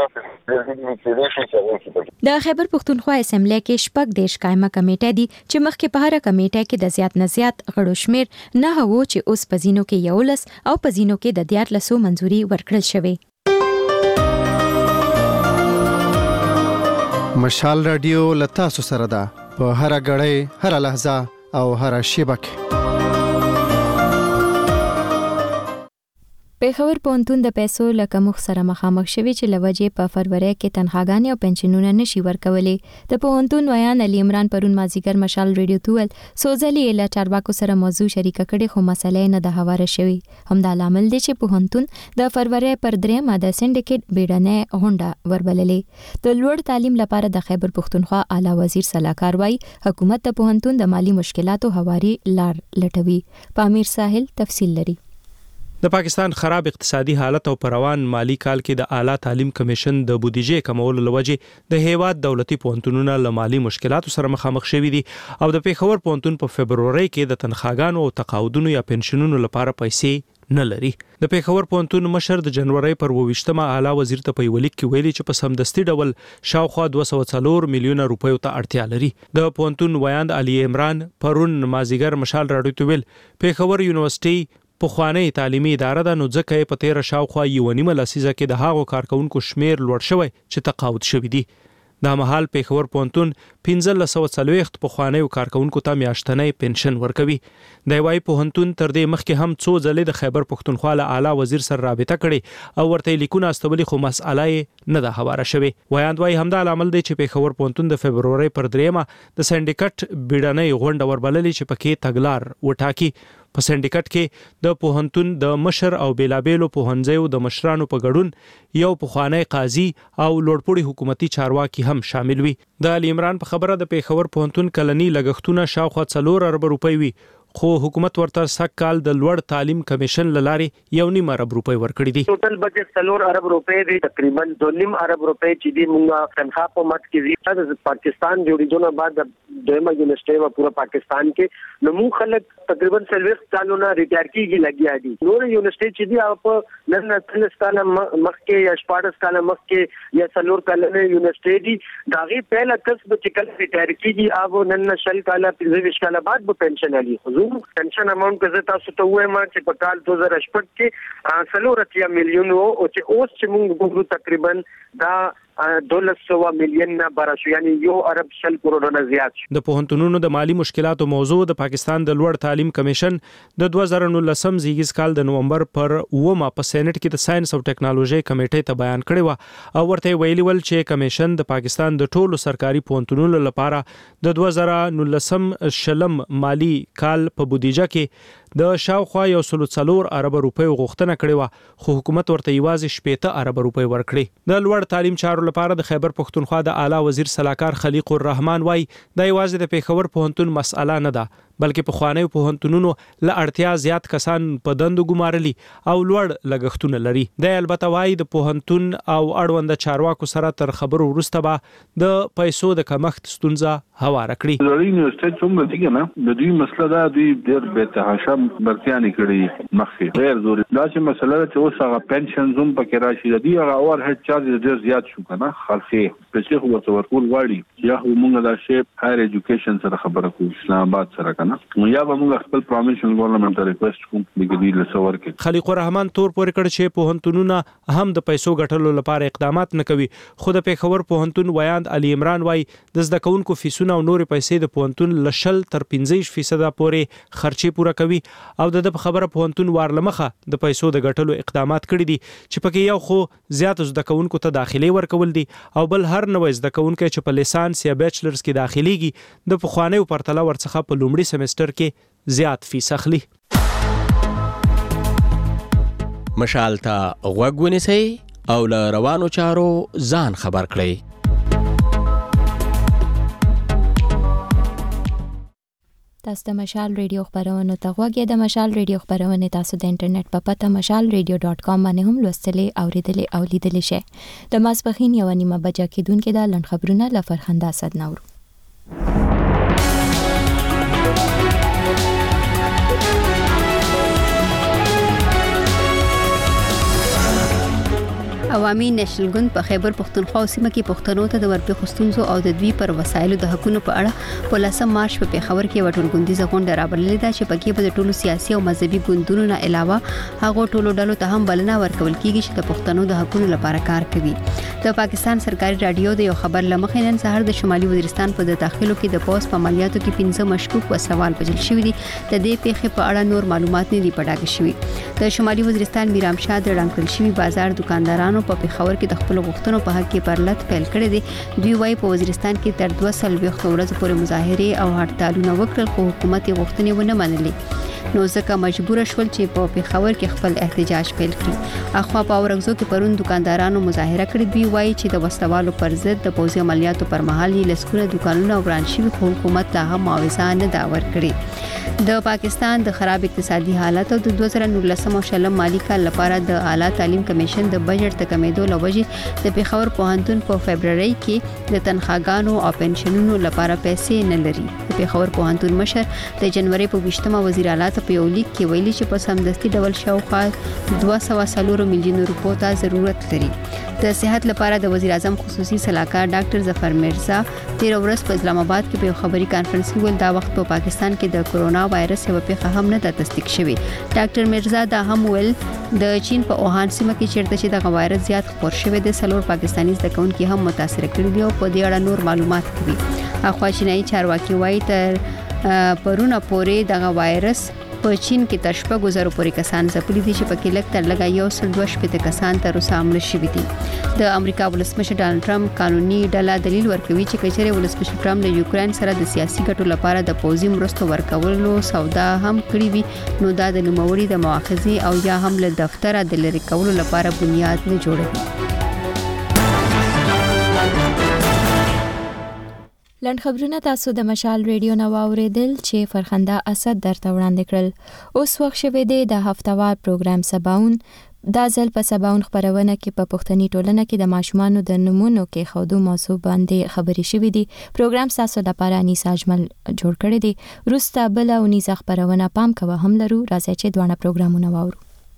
Speaker 1: د خیبر پښتونخوا اسمبلی کې شپږ دیش قائمه کمیټه دي چې مخکې په هر کمیټه کې د زیات نه زیات غړو شمیر نه هو چې اوس پزینو کې 11 او پزینو کې د 14 منځوري ورکړل شوی.
Speaker 12: مشال رادیو لتا سره ده په هر غړې هر لحظه او هر شیبه کې.
Speaker 1: پېښور پوهنتون د پیسو لکه مخ سره مخامخ شوی چې لوجې په فروری کې تنخواګانې او پنشنونه نشي ورکولې. د پوهنتون ویان علي عمران پرون مازیګر مشال ریډیو تول سوزلي له چارواکو سره موضوع شریکه کړي خو مسلې نه د هواره شوی. همدا لامل دی چې پوهنتون د فروری پر 3 د سندیکټ بیډنه غونډه وربللې. د لوړ تعلیم لپاره د خیبر پښتونخوا اعلی وزیر سلاکار وای حکومت د پوهنتون د مالی مشکلاتو هواري لار لټوي. پامیر ساحل تفصیل لري.
Speaker 22: د پاکستان خراب اقتصادي حالت او پروان مالی کال کې د اعلی تعلیم کمیشن د بودیجې کمولو لوجې د هیواد دولتي پوهنتونونو له مالی مشکلاتو سره مخامخ شوي دي او د پیښور پوهنتون په فبروري کې د تنخواګانو او تقاعدونو یا پنشنونو لپاره پیسې نه لري. د پیښور پوهنتون مشر د جنوري پر 28مه اعلی وزیر ته په یو لیک کې ویلي چې په سمدستي ډول شاوخوا 204 میلیونه روپیو ته اړتیا لري. د پوهنتون ویاند علي عمران پرون مازیګر مشال راډیو ته ویل پیښور یونیورسيټي په خوانی تعلیمي اداره د نو ځکه په 13 شاوخوا یو نیمه لسیزه کې د هاغو کارکونکو شمیر لوړ شوی چې تقاعد شوی دی. د مهال پیښور پوهنتون 1540 په خوانی کارکونکو ته میاشتنی پنشن ورکوي. د وای پوهنتون تر دې مخکې هم څو ځلې د خیبر پښتونخوا له اعلی وزیر سره رابطه کړي او ورته لیکونه استولي خو مسأله نه ده هواره شوی. ویاند وای همدا عمل دی چې پیښور پوهنتون د فبروري پر 3 د سندیکټ بیډنۍ غونډه وربللې چې پکې تګلار وټاکي. په سندیکټ کې د پوهنتون د مشر او بیلابېلو پوهنځیو د مشرانو په ګډون یو پخوانی قاضي او لوړپوړي حکومتي چارواکي هم شامل وي. د علي عمران په خبره د پیښور پوهنتون کلنی لګښتونه شاوخوا 4 ارب روپۍ وي خو حکومت ورته سک کال د لوړ تعلیم کمیشن لارې 1.5 ارب روپۍ ورکړي دي.
Speaker 23: ټوټل بجټ 4 ارب روپۍ دی تقریبا 2.5 ارب روپۍ چې دی موږ تنخواه په مت کې د پاکستان جوړیدو نه بعد دویمه یونیورسيټي په پورا پاکستان کې نو موږ خلک تقریبا 40 کالونه ریټایر کیږي لګیا دي. نور یونیورسيټي چې دی په نن 30 کال مخکې یا 14 کال مخکې یا 4 کالونه یونیورسيټي دي داغي پهلا کسب چې کله ریټایر کیږي او نن 10 کال 15 کال بعد به پنشن علي پنشن اماونٹ که زه تاسو ته وایم چې په کال 2018 کې 3 میلیون او چې اوس چې موږ ګورو تقریبا دا 200 میلیون نه برابر یعنی 1 ارب 100 کروڑ نه زیات.
Speaker 22: د پوهنتونونو د مالی مشکلاتو موضوع د پاکستان د لوړ تعلیم کمیشن د 2019 زیږیز کال د نومبر پر 9 په سېنات کې د ساينس او ټیکنالوژي کمیټې ته بیان کړی و او ورته ویلي ول چې کمیشن د پاکستان د ټولو سرکاري پوهنتونونو لپاره د 2019 شلم مالی کال په بودیجه کې د شاوخوا 104 ارب روپۍ غوښتنه کړې و خو حکومت ورته یوازې 70 ارب روپۍ ورکړي. د لوړ تعلیم چارو لپاره د خیبر پښتونخوا د اعلی وزیر سلاکار خلیق الرحمن وای د یوازې د پیښور پوهنتون مسأله نه ده بلکې په خوانی پوهنتونونو له اړتیا زیات کسان په دندو ګمارلي او لوړ لګښتونه لري. د البته وای د پوهنتون او اړوند چارواکو سره تر خبرو وروسته به د پیسو د کمښت ستونزه هواره کړي.
Speaker 10: د یونیورسيټي څومره دي نه د دوی مسله دا دی ډېر به تحاشم برتياني کړي مخکې غیر ضروري دا چې مسله چې اوس هغه پنشن زوم پکې راشي د دې هغه اور هډ چارج ډېر زیات شو کنه خالصي په څه ورته ورکول غواړي یا موږ دا شی هایر ایجوکیشن سره خبره کوو اسلام آباد سره کنه یا به موږ خپل پرمیشن ګورنمنت ته ریکوست کوو د دې لسور کې.
Speaker 22: خلیق الرحمن تور پورې کړ چې پوهنتونونه هم د پیسو ګټلو لپاره اقدامات نه کوي خو د پیښور پوهنتون ویاند علي عمران وای د زده کوونکو فیسونه او نور پیسې د پوهنتون لشل تر 15% پورې خرچې پوره کوي او د خبره پوهنتون وارلمخه د پیسو د ګټلو اقدامات کړي دي چې پکې یو خو زیات زده کوونکو ته داخلي ورکول دي او بل هر نوې زده کوونکو چې په لیسانس یا بیچلرز کې داخليږي د پخوانیو پرتله ورڅخه په لومړي سمستر کې زیات فیس اخلي.
Speaker 24: مشال ته غوږ ونیسئ او له روانو چارو ځان خبر کړئ.
Speaker 1: تاسو د مشال ریډیو خبرونه ته غوږی د مشال ریډیو خبرونه تاسو د انټرنیټ په پته mashalradio.com باندې هم لوستلې اوریدلې او لیدلې شئ. د ماسپخین 1:30 بجې کېدونکې د لند خبرونه له فرخنده اسد نور.
Speaker 2: عوامي نېشنل ګوند په خیبر پښتونخوا سیمه کې پښتنو ته د ورپېښو ستونزو او د دوی پر وسایلو د حقونو په اړه په 10 مارچ په پیښور کې یو ټولګوندیزه غونډه رابللې ده چې پکې به د ټولو سیاسي او مذهبي ګوندونو نه علاوه هغه ټولو ډلو ته هم بلنه ورکول کیږي چې د پښتنو د حقونو لپاره کار کوي. د پاکستان سرکاري رادیو د یو خبر لمخې نن سهار د شمالي وزیرستان په داخلو کې د پوس په عملیاتو کې 15 مشکوک و سوال پجل شوی دي. د دې پیښې په اړه نور معلومات نه دي پټاکه شوی. د شمالي وزیرستان میرام شاه د ډنکل شوی بازار دکاندارانو په پیښور کې د خپل غوښتنو په حق کې پرلط پیل کړی دی. دوی وايي په وزیرستان کې تر 2 ورځې پورې مظاهره او هړتالونه وکړل خو حکومت یې غوښتنې ونه منلې. نو ځکه مجبور شول چې په پیښور کې خپل احتجاج پیل کړي. اخوا په اورغزو کې پرون دکاندارانو مظاهره کړې. دوی وايي چې د وسوالو پر ضد د پوځي عملیاتو پر مهال یې لسکونه دکانونه وران شوي خو حکومت لا هم معاوضه نه دا ورکړي. د پاکستان د خراب اقتصادي حالت او د 2019 مالی کال لپاره د اعلی تعلیم کمیشن د بجټ د کمیدو لوجې د پیښور پوهنتون په فبرवरी کې د تنخواګانو او پنشنونو لپاره پیسې نه لري. د پیښور پوهنتون مشر د جنوري په 20مه وزیر اعلی ته په یو لیک کې ویلي چې په سمدستي ډول شاوخوا 204 میلیون روپیو ته ضرورت لري. د صحت لپاره د وزیر اعظم خصوصي سلاکار ډاکټر ظفر مرزا 13 ورځ په اسلام آباد کې په یو خبري کانفرنس کې ول دا وخت په پاکستان کې د کورونا وایرس یو پیښه هم نه تصدیق شوې. ډاکټر مرزا دا هم ول د چین په اوهان سیمه کې چیرته چې د وایرس زیات خپور شوی د سلور پاکستاني زدهکونکو هم متاثر کړي دي او په دې اړه نور معلومات کوي. اخوا چینایي چارواکي وايي تر پرونه پورې د وایرس په چین کې تر 1000 پورې کسان ځپلي دي چې پکې لږ تر لږه 112 کسان تر اوسه مړ شوي دي. د امریکا ولسمشر ډانلډ ټرمپ قانوني ډله دلیل ورکوي چې کچره ولسمشر ټرمپ د یوکرين سره د سیاسي ګټو لپاره د پوځي مرستو ورکولو سودا هم کړی وي نو دا د نوموړي د مؤاخذې او یا هم له دفتره د لری کولو لپاره بنیاد نه جوړوي.
Speaker 1: لنډ خبرونه تاسو د مشال ریډیو نو اوریدل چې فرخنده اسد درته وړاندې کړل. اوس وخت شوه دی د هفتوار پروګرام سباون دا ځل په سباون خبرونه کې په پښتني ټولنه کې د ماشومانو د نمونو کې خودو موضوع باندې خبرې شوې دي. پروګرام تاسو لپاره انیسا اجمل جوړ کړی دی. روستا بل او انیسا خبرونه پام کوه هم لرو. راځي چې دوه پروګرامونه واورو.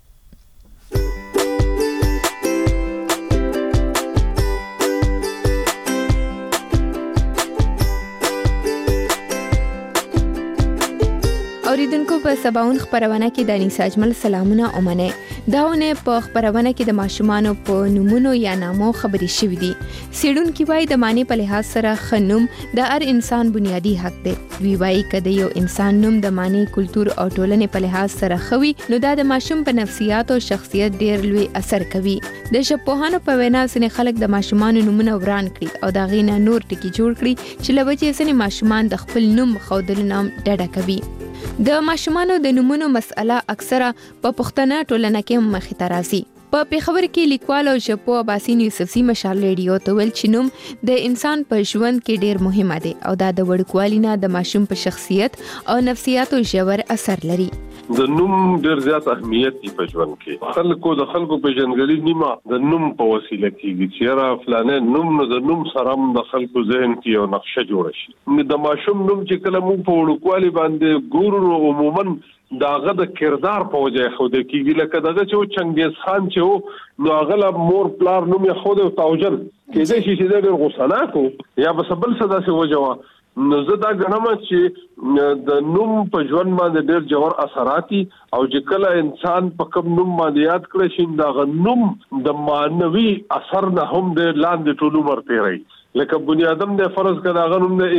Speaker 1: اوریدونکو په سباون خبرونه کې د انیسا اجمل سلامونه اومنه. داونه په خبرونه کې د ماشومانو په نمونو یا نامو خبرې شوې دي. سیډونکو وايي د معنی په لحاظ سره خنوم د هر انسان بنیادی حق دی. وی وايي کله یو انسان نوم د معنی کلچر او ټولنې په لحاظ سره خوي نو دا د ماشوم په نفسیات او شخصیت ډیر لوی اثر کوي. د ژبپوهانو په وینا سنې خلک د ماشومانو نمونه وران کړي او دا غینه نور ټکی جوړ کړي چې لوجه سنې ماشومان د خپل نوم خودل نام ډډه کوي. د ماشومانو د نمونو مسأله اکثره په پښتنه ټولنه کې مخې ته راځي. په پیښور کې لیکوال او ژبپوه عباسین یوسفزي مشال ریډیو ته ویل چې نوم د انسان په ژوند کې ډیر مهمه دی او دا د وړوکوالي نه د ماشوم په شخصیت او نفسیاتو ژور اثر لري.
Speaker 10: د نوم ډیر زیات اهمیت دی په ژوند کې. خلکو په جنګلي نیمه د نوم په وسیله کې چې را فلانه نوم نو د نوم سره د خلکو ذهن کې یو نقشه جوړ شي. د ماشوم نوم چې کله موږ په وړوکوالي باندې ګورو عموما داغه د کردار په وجه خو د کیږي لکه دغه چې چنګیز خان چې نو هغه مور پلار نوم یې خو د توجل کېدې شي چې د غوساناتو یا بسبل صدا سي وجوه نو زه دا غنم چې د نوم په ژوند باندې ډېر جوړ اثراتي او چې کله انسان په کوم نوم باندې یاد کړی شي دا نوم د مانوي اثر نه هم د لاندې ټولو مرته راي. لکه بنی آدم د فرض کړه هغه نوم د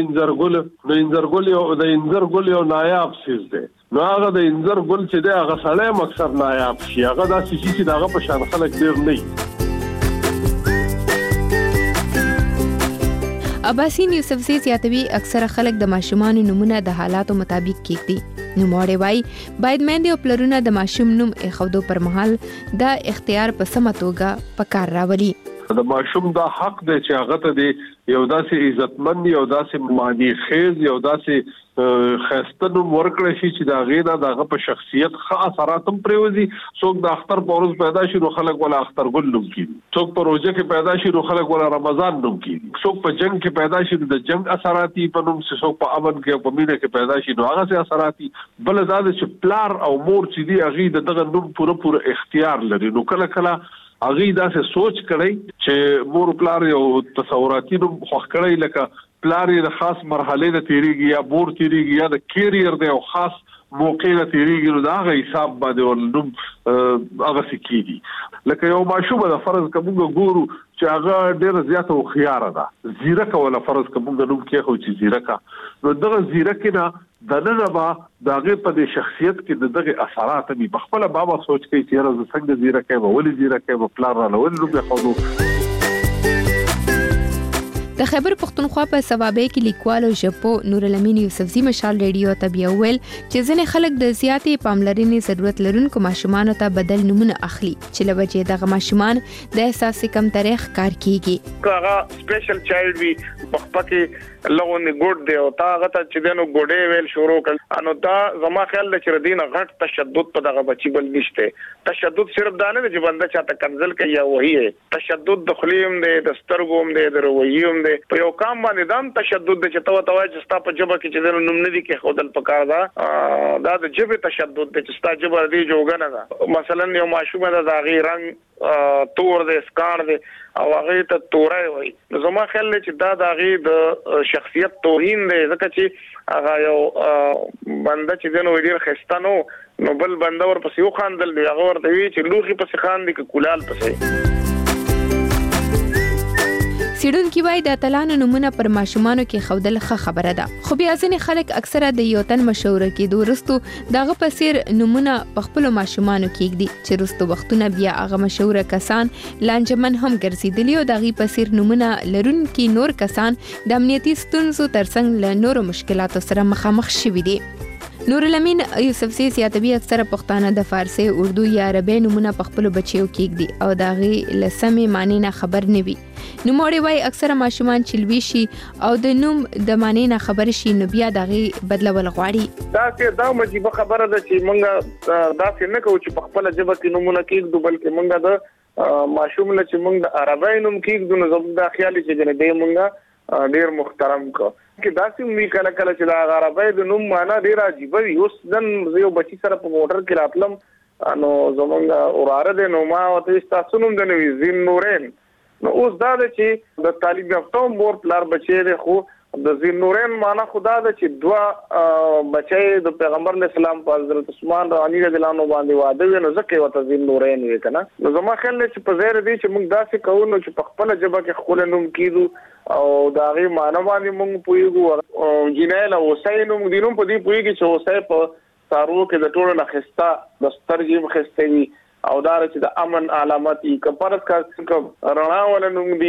Speaker 10: انځر ګل یو نایاب سیز دی. نو هغه د انځر ګل چې دی هغه سړی مکسر نایاب شي. هغه داسې شي چې هغه په شان خلک ډیر نه.
Speaker 2: عباسین یوسفزي زیاتوي اکثره خلک د ماشومان نومونه د حالاتو مطابق کېږي. نو موړې وای باید مېندې او پلرونه د ماشوم نوم اخودو پر مهال دا اختیار په سمه توګه پکار راولي.
Speaker 10: د ماشوم دا حق دی چې هغه ته دی یو داسې عزتمن یو داسې معنی خیز یو داسې خسته نوم ورکړی شي چې دا غینا دغه په شخصیت ښه اثرات هم پریوزي. څوک د اختر په ورځ پیدا شي نو خلک ولا اختر ګل نوم کیږي. څوک په روزه کې پیدا شي نو خلک ولا رمضان نوم کیږي. څوک په جنگ کې پیدا شي د جنگ اثراتي په نوم څوک په امن کې په مینه کې پیدا شي نو هغه څه اثراتي. بل دا چې پلار او مور چې دی هغه دغه نوم پوره اختیار لري. نو کله هغه داسې سوچ کړی چې مور پلار یو تصوراتي نوم خوښ کړی لکه پلار یې د خاص مرحله نه تیریږي یا بور تیریږي یا د کیریئر دی او خاص موقع نه تیریږي نو دا غي حساب باندې ولنوم هغه سکیږي لکه یو ماشومه د فرض کومه ګورو چې هغه ډېر زیاته خيار ده زیرکه ولا فرض کومه نوم کې خو چې زیرکه نو دغه زیرکه نه دنه با دغه په د شخصیت کې دغه اثرات به بخپله بابا سوچ کوي چې راز څنګه زیرکه به ولې زیرکه به پلان را لول نو به خو
Speaker 1: د خیبر پختونخوا په ثوابې کې لیکوال او ژبو نور الامین یوسفزي مشال ریډیو ته بیا ویل چې ځینې خلک د زیاتې پاملرنې ضرورت لرونکو ماشومانو ته بدل نمونه اخلي چې لوجې دغه ماشومان د احساس کمترۍ ښکار کیږي
Speaker 6: هغه سپیشل چایلډ وی پخپکه لغونه ګډ دی او تا هغه ته چې دنو ګډې ویل شروع کړ انو دا زما خیال د چردین غټ تشدد په دغه بچی بل نشته تشدد صرف دانه چې بنده چاته کنزل کوي یا وਹੀ ہے تشدد د خلیم دی د سترګوم دی د رویوم په یو کام باندې دام تشدد چې توای چې ستا په جبه کې چې نوم نه دي کې خودل پکار دا د جبه تشدد چې ستا جبه دی جوګنه ده مثلا یو ماشومه د غیر رنگ تور د سکان دی او هغه ته تورای وای زما خیال چې دا د غیر د شخصیت توهین دی ځکه چې هغه یو بنده چې دنو ډیر خستانو نو بل بنده ور پسې یو خاندل دی هغه ورته وی چې لوخي پسې خان دي ک کولال پسې
Speaker 1: سیډونکي وای د اتلانو نمونه پر ماشومانو کې خودل ښه خبره ده خو بیا ځینې خلک اکثره د یو تن مشوره کېدو وروسته دغه په څیر نمونه په خپلو ماشومانو کې ږدي چې وروسته وختونه بیا هغه مشوره کسان لانجمن هم ګرځېدلي او د هغې په څیر نمونه لرونکي نور کسان د امنیتي ستونزو ترڅنګ له نورو مشکلاتو سره مخامخ شوي دي نور الامین یوسفزي زیاتوي اکثره پښتانه د فارسی اردو یا عربی نمونه په خپلو بچیو کې ږدي او د هغې له سمې معنی نه خبر نه وي نوموړی وایي اکثره ماشومان چې لوی شي او د نوم د معنی نه خبر شي نو بیا د هغې بدلول غواړي
Speaker 6: دا مجیبه خبره ده چې موږ داسې نه کوو چې په خپله ژبه کې نومونه کېږدو بلکې موږ د ماشوم له چې موږ د عربی نوم کېږدو نو زموږ دا خیال چې دی موږ ډیر محترم کو کې داسې وی کله کله چې د عربی د نوم معنا ډیر عجیب وي اوس دن یو بچی سره په موټر کې راتلم نو زمونږ اوراره د نوما او تاسو نوم د نوې زین نورین نو اوس دا چې د طالب یافته مور پلار بچی دی خو د زین نورین معنا خدا د چې دوا بچی د پیغمبر اسلام په حضرت عثمان رضی الله عنه باندې واده ویني ځکه وته زین نورین وی کنه نو زما خیال چې په زیر دی چې موږ داسې کوو نو چې په خپل ژبه کې خپل نوم کیدو او دا غي معنی باندې موږ پویګو او جنایل او سینو موږ دینوم په دې پویګي چې اوسه په سارو کې د ټولو نه خستا د سترګې مخستوي او دا چې د امن علامتي کپرس کا رڼا ولا نوم دي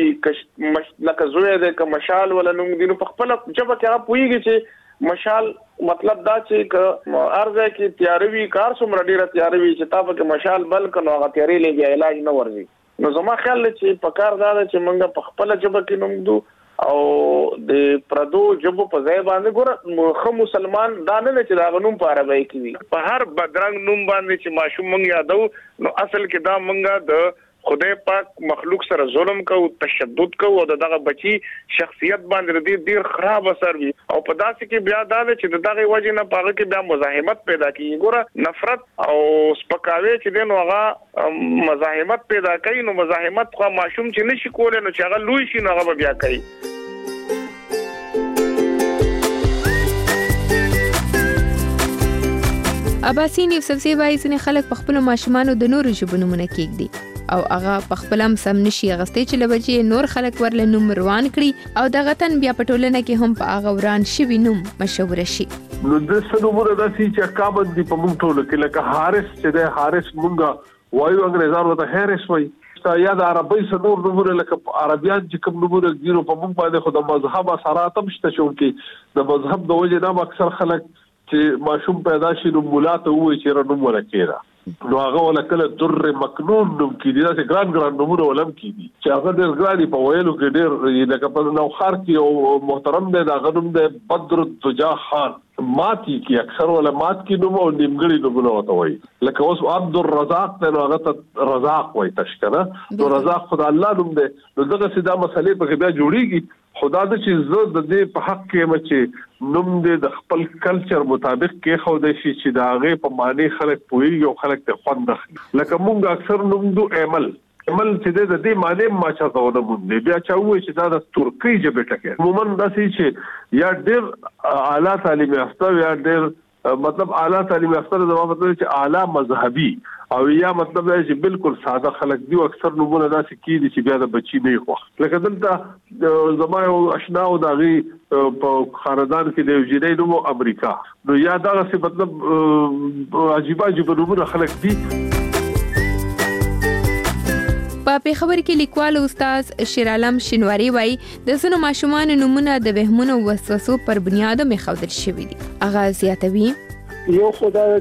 Speaker 6: لکه زوی د مشال ولا نوم دي نو په خپل جبه کې پویږي چې مشال مطلب دا چې ارزه کې تیاروي کار څومره ډیره تیاروي چې تاسو کې مشال بل کنو هغه تیاری لګي علاج نه ورځي نو زما خیال چې په کار دا چې موږ په خپل جبه کې نوم دو او د پردو جبو په ځای باندې ګور خو مسلمان دا نه چې دا غنوم په عربی کې وي په هر بدرنګ نوم باندې چې ماشوم مونږ یادو نو اصل کې دا مونږه د خدای پاک مخلوق سره ظلم کو تشدد کو او دغه بچي شخصیت باندې ډیر خراب اثر وي او په داسې کې بیا دا چې دغه وجه نه پاغه کې بیا مزاحمت پیدا کیږي ګوره نفرت او سپکاوي چې دین هغه مزاحمت پیدا کوي نو مزاحمت خو ماشوم چې نشي کولای نو چې هغه لوی شي نو هغه بیا کوي
Speaker 1: اباسین یوسفزي وایي ځینې خلک په خپلو ماشومانو د نورو ژبو نومونه کېږدي او هغه په خپل هم سم نشي اغستې چې لوجې نور خلک ورله نوم روان کړي او دغه تن بیا په ټولنه کې هم په هغه وران شوي نوم مشهوره شي
Speaker 10: نو د سنومره داسې چې کابل دی په مونږ ټولو کې لکه حارث چې د حارث مونږه وایو انګریزانو ته هریس وایي یا د عربی سنور نمونه لکه عربیان چې کوم نمونه ګیرو په مونږ باندې خو د مذهب اثرات هم شته شو کې د مذهب د وجه نه اکثر خلک چې ماشوم پیدا شي نو مولا ته وایي چې رنوم ورکېده نو هغه ولا کله در مکنون نوم کې دي دا ګران نمونه ولم کې دي چې هغه ډېر ګراني په ویلو کې ډېر لکه په نوخار کې او محترم دی دا غنوم دی بدر الدجا خان ماتی کې اکثر ولا مات کې نوم او نیمګړي نومونه وته وایي لکه اوس عبد الرزاق ته هغه ته رزاق وایي تشکره نو رزاق خدای الله نوم دی نو دغه سیده مسلې په کې بیا جوړیږي خدا د چې زه د دې په حق کې مچ نوم دې د خپل کلچر مطابق کې خو د شي چې دا غي په معنی خلک پوي او خلک ته خوند اخلي لکه مونږ اکثر نوم دو عمل عمل چې د دې معنی ما چاته ونه مونږ بیا چا وایي چې دا د ترکی ژبه ټکی عموما داسې چې یا ډېر اعلی تعلیم یافته یا ډېر مطلب اعلی تعلیم یافته د مطلب چې اعلی مذهبي او یا مطلب چې بالکل ساده خلک دی اکثر نمونه داسې کیږي چې بیا د بچی نه خوښ لکه دلته زما یو آشنا او داغي په خاندان کې د وجیدې نومو امریکا نو یا دا څه مطلب عجیب نمونه خلک دي.
Speaker 4: په پیښور کې لیکوال استاد شیر عالم شینواری وایي د ځینو ماشومان نومونه د وهمونو وسوسو پر بنیاد مخاودل شوي دي. هغه زیاتوي
Speaker 7: یو خدای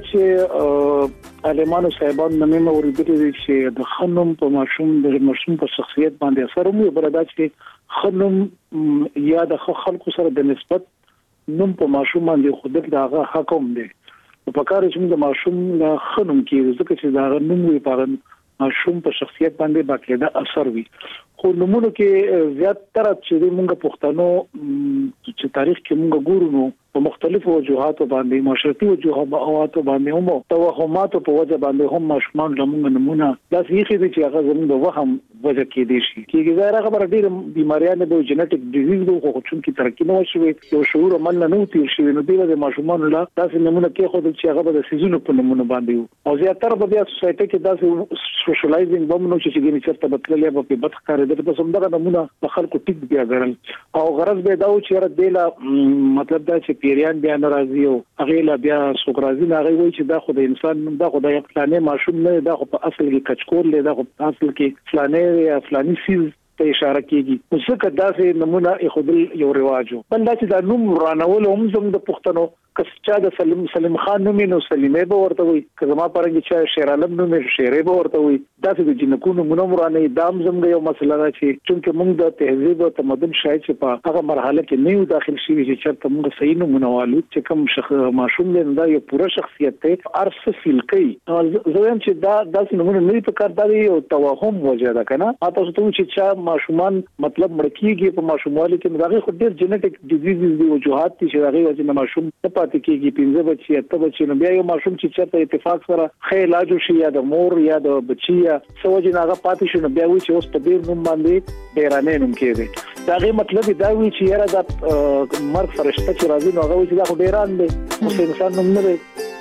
Speaker 7: چې عالمانو صاحبانو نمونه ورېدلې دي چې د خنوم په ماشوم په شخصیت باندې اثر موي بردا چې خنوم یا د خلکو سره د نسبت نوم په ماشوم باندې خودت دغه حکم دی په کار چې د ماشوم د خنوم کې ځکه چې دا نوم وي په ماشوم په شخصیت باندې باقاعده اثر وي خو نمونه کې زیات تر چې موږ پښتنو چې تاریخ کې موږ ګورو نو په مختلفو وجوهاتو باندې معاشرتي وجوهاتو باندې هم توهمات په وجه باندې هم ماشومان لمونږ نمونه دا هیڅ دي چې هغه زموږ د وهم وجه کې دي شي کېږي دا هغه بر ډیر بیماریاں د جنټیک ډیزیز د خو چون کې ترقی نه وشوي یو شعور عمل نه تیر شي نو دی د ماشومان لا داسې نمونه کې خو چې هغه د سيزونو په نمونه باندې او زیاتره په بیا سوسايټي کې داسې سوشلایزینګ بمنو چې ګینې چرته بدللې په بد کار د په سمدغه نمونه په خلکو ټیک بیا ګرل او غرض به دا و چې را دیلا مطلب دا چې پیریان بیا ناراضي او هغه لا بیا سوکرازي نه غوي چې دا خو د انسان دا خو د پلانې ماشوم نه دا خو په اصل کې کچکول له دا خو په اصل کې فلانې یا فلاني سیز ته اشاره کیږي څه کدا سه نمونه خودل یو رواجو بل دا چې دا نوم رانول هم زم د پښتنو کچا د سلیم خان نومې نو سلیمه به ورته وي کزما پرنګ چې شیر عالم نومې شیرې به ورته وي دا چې جنکو نومونه مرانه دام زم یو مسله ده چې چې موږ د تهذیب او تمدن شاید چې په هغه مرحله کې نه یو داخل شي چې چرته موږ صحیح نومونه والو چې کوم ماشوم نه دا یو پوره شخصیت ته ارس فیل کوي زم چې دا داس نومونه نه په کار دی او توهم وجه ده کنه تاسو ته چې ماشومان مطلب مړکیږي په ماشوموالي کې دغه خو ډیر جنټیک ډیزیز دي وجوهات چې هغه وجه ماشوم ته پاتې کیږي 15 بچي 8 بچي نو بیا یو ماشوم چې چرته اتفاق سره خې علاج شي یا د مور یا د بچي یا سوجي ناغه پاتې شي نو بیا وي چې اوس په ډیر نوم باندې ډیرانه نوم کېږي دا غي مطلب دا وي چې یاره دا مرګ فرشته چې راځي نو هغه وي چې دا ډیران دي او انسان نوم نه دی.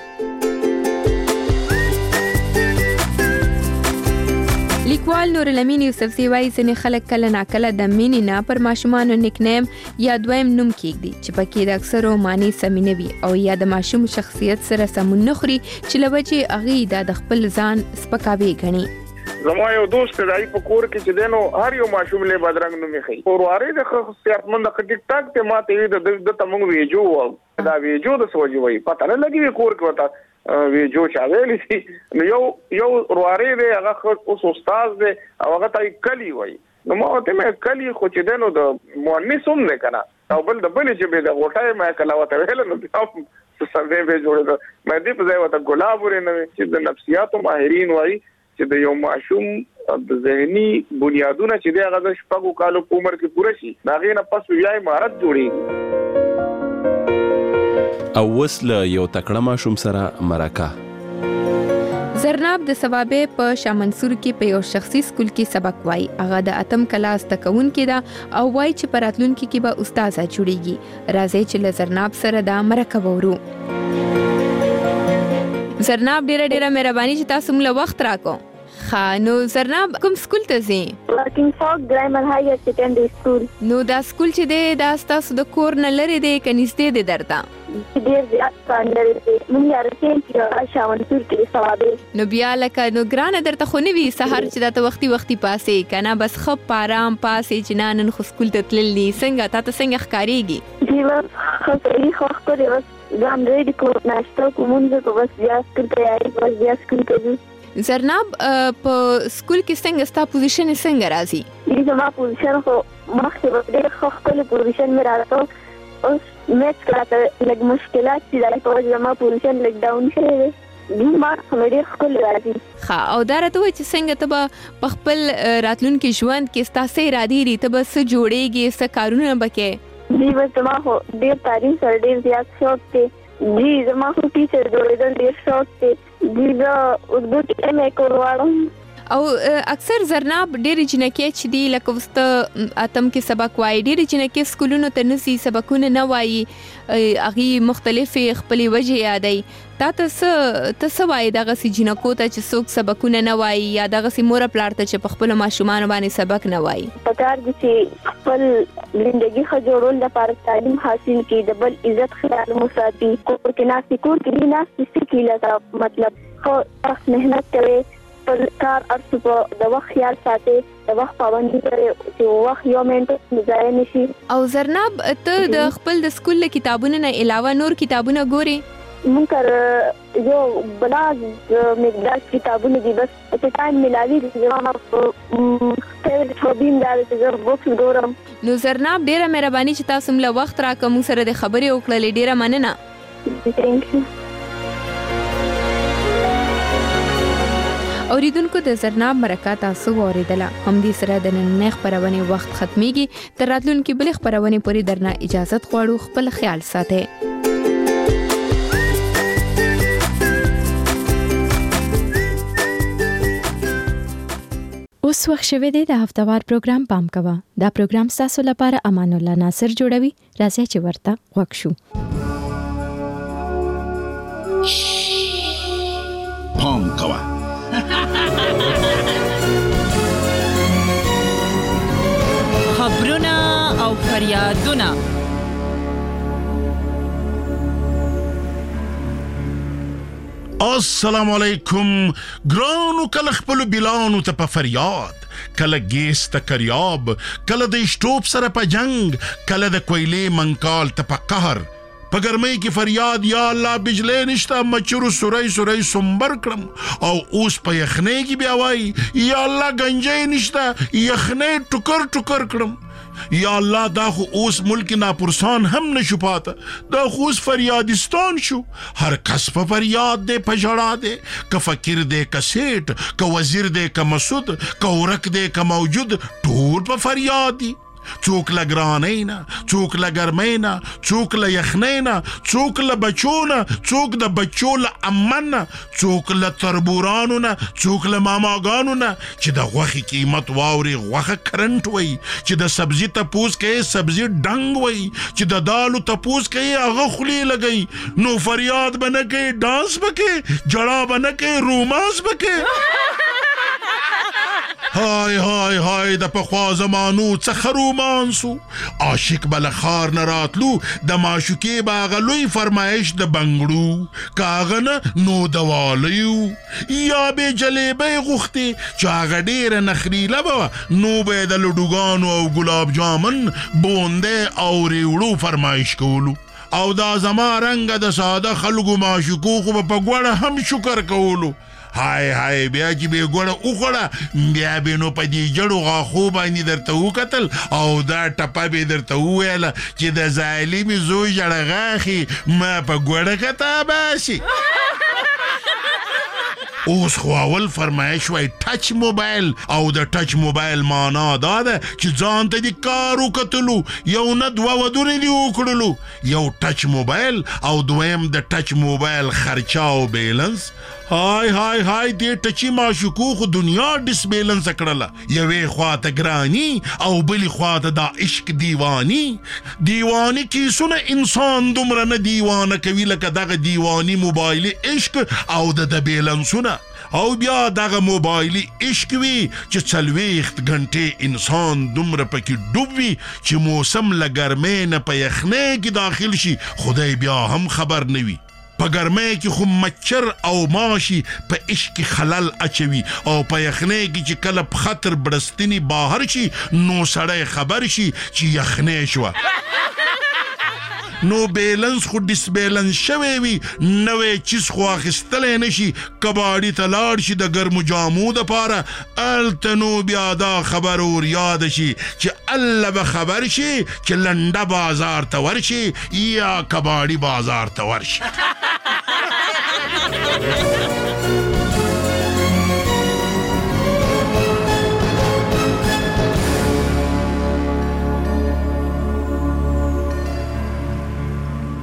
Speaker 4: لیکوال نور الامین یوسفزی وایي چې خلک کله ناکله د مینې نه پر ماشومانو نیکنیم یا دویم نوم کېږدي چې پکې د اکثرو معنی سمینه وي او یا د ماشوم شخصیت سره سمون نه خوري چې لوجه اغه د خپل ځان سپکاوي غني.
Speaker 6: زما یو دوست دی په کور کې چې دینو هر یو ماشوم له بدرنګ نومي خي اورواره د خصياتمند ټیک ټاک ته ماته د تمنګ ویجو دا ویجو د سوجي وای پته نه لګي کور کې وتا ویجو چا ویلی سي نو یو اورواره دی هغه اوس استاد دی او هغه تای کلی وای نو ما ته مې کلی خو چې دینو د مؤنث هم نه کنه او بل د بل چې به د غوټه ما کلا وته ویل نو څه سمې به جوړه مې دې په ځای وته ګلاب ورنه چې د نفسیاتو ماهرین وای چې د یو ماشوم د ذهني بنیادونه چې د هغه شپږو کالو په عمر کې پوره شي دا غي نه پس بیا مهارت جوړي
Speaker 21: او وسله یو تکړه ماشوم سره مرکه.
Speaker 4: زرناب د ثوابه په شاه منصور کې په یو شخصي سکول کې سبق وای هغه د اتم کلاس تکون کې دا او وای چې پراتلونکو کې به استاد جوړیږي راځي چې له زرناب سره دا مرکه وورو. زرناب ډیره مهرباني چې تاسو موږ وخت راکو. خانو زرناب کوم سکول ته ځئ؟
Speaker 11: ورکینګ فورک ګرامر هایر سیکنډري سکول.
Speaker 4: نو دا سکول چې دی دا تاسو د کور نه لري دی کنيسته دی درته؟
Speaker 11: ډیر زیات ستاندر دی موږ راځي چې شاه منصور کې ثوابه
Speaker 4: نو بیا لکه نو ګرانه درته خو نه وي سحر چې دا وختي پاسې کنه بس خپ آرام پاسې جنانن خو سکول ته تللی څنګه تاسو څنګه ښکاریږي؟
Speaker 11: دی خو صحیح خو خوري بس ګام ریډ کو ناشته کومونځ کو بس بیا سکول تیاری بس بیا سکول ته.
Speaker 4: زرناب په سکول کې څنګه ستا پوزیشن څنګه راځي؟
Speaker 11: دې زما پوزیشن خو مخکې ډېر ښه خپل پوزیشن مې راځو اوس میچ کراته لږ مشکلات چې دا په زما پوزیشن لږ ډاون شوی دی دې ما خمډیر خپل راځي.
Speaker 4: ښه او دا راته وایي چې څنګه ته په خپل راتلونکي ژوند کې ستاسو ارادې دي ته به څه جوړېږي څه کارونه به کوې؟
Speaker 11: دې به زما خو ډېر تعلیم سره ډېر زیات شوق دی جی زما خو ټیچر جوړېدل ډېر شوق دی دې دا اردو کې مې کول غواړم.
Speaker 4: او اکثر زرناب ډېر جنکې چې دی لکه وست اتم کې سبق وای ډېر جنکې سکولونو ته نسی سبقونه نه وای اغي مختلفې خپل وجه یادای تا ته وای دغه سي جنکو ته چې څوک سبقونه نه وای یا دغه سي مور پلار ته چې په خپل ماشومان باندې سبق نه وای
Speaker 11: پکار دي چې خپل ژوندۍ ښه جوړول لپاره تعلیم حاصل کړي د بل عزت خیال مساتي کور کې ناسي کور کې ناسي سکی لګا مطلب خو سخت مهنت کوي پر کار ارڅ په د وخت خیال ساتي د وخت پابندي کوي چې وخت یو منټ ضایع نشي
Speaker 4: او زرناب ته د خپل د سکول کتابونو نه علاوه نور کتابونه ګوري
Speaker 11: مونږ یو بلاغ مقدار کتابونه دي بس چې ټایم ملاوي دي زما فیوریټ هوبیم دا چې بوکس ګورم
Speaker 4: نو زرناب ډیره مهرباني چې تاسو موږ وخت راکوم سره د خبرې وکړلې ډیره مننه
Speaker 11: ثانک یو
Speaker 4: اوریدونکو د زرناب مرکه تاسو اوریدله هم دې سره د نن خبرونه وخت ختميږي تر راتلونکي بل خبرونه پورې درنه اجازه غواړو خپل خیال ساتئ اوس وخت شوه د هفتوار پروګرام پام کوه دا پروګرام تاسو لپاره امان الله ناصر جوړوي راځي چې ورته وښ شو
Speaker 13: پام کوه
Speaker 14: خبرونه او فریادونه
Speaker 13: السلام علیکم ګرانو کله خپل بلانو ته په فریاد کله ګیس ته کریاب کله د شټوب سره په جنگ کله د کویلې منکال ته په قهر په ګرمۍ کې فریاد یا الله بجلی نشته مچرو سوري سمبر کړم او اوس په یخنۍ کې بیا وای یا الله گنجې نشته یخنۍ ټوکر کړم یا الله دا خو اوس ملک ناپرسان هم نشو پاته دا خو اوس فریادستان شو هر کس په فریاد دے په جړا دے که فقیر دے که سیټ که وزیر دے که مسعود که ورک دے که موجود ټول په فریاد دي څوک لګرانینا څوک لګرمینا څوک ل یخنینا څوک ل بچونا څوک د بچو ل امننا څوک ل تربورانو نه څوک ل ماماګانو نه چې د غوخي قیمت واوري غوخه کرنٹ وای چې د سبزی تپوس کې سبزی ډنګ وای چې د دالو تپوس کې هغه خلی لګي نو فریاد بنکې ډانس بکې جړا بنکې رومانس بکې هاي د پخوا زمانو څخه رومانسو عاشق بل خار نه راتلو د معشوقې باغلوی فرمایش د بنگړو کاغنه نو دوالیو یا به جلیبې غوختي چاغ ډیر نخریله بوا نو به د لډوګانو او ګلاب جامن بونده او ریوړو فرمایش کولو او دا زما رنګ د ساده خلکو معشوقو خو په ګوړه هم شکر کولو هاي بیا چې به ګوړه وخړه بیا به نو په دې جړو غاخو باندې درته وکتل او دا ټپه به درته ویل چې د ظالمي زوی جړغاخي ما په ګوړه کتا باسي اوس خو اول فرمایش وای ټچ موبایل او د ټچ موبایل معنا دا ده چې ځان ته د کارو کتلو یو نه دوه ودونه دی وکړلو یو ټچ موبایل او دویم د ټچ موبایل خرچا او بیلنس هاي دې ټچی معشوقو خو دنیا ډیس بیلنس کړله یوې خواته ګرانی او بلی خواته دا عشق دیوانی کیسونه انسان دومره نه دیوانه کوي لکه دغه دیوانی موبایل عشق او د بیلنسونه او بیا دغه موبایلی عشق وی چې 40 غنټه انسان دومره پکې ډوب وي چې موسم لګرمه نه په یخنۍ کې داخل شي خدای بیا هم خبر نه وي په ګرمۍ کې خو مچر او ماشي په عشق خلل اچوي او په یخنۍ کې چې کله په خطر برستنی بهر شي نو سړی خبر شي چې یخنۍ شو نو بیلنس خو ډیس بیلنس شوی وي نوې چیز خو اخیستلې نشي کباړي ته لاړ شي د ګرمو جامو دپاره هلته نو بیا دا خبر ور یاد شي چې الله به خبر شي چې لنډه بازار ته ورشي یا کباړي بازار ته ورشي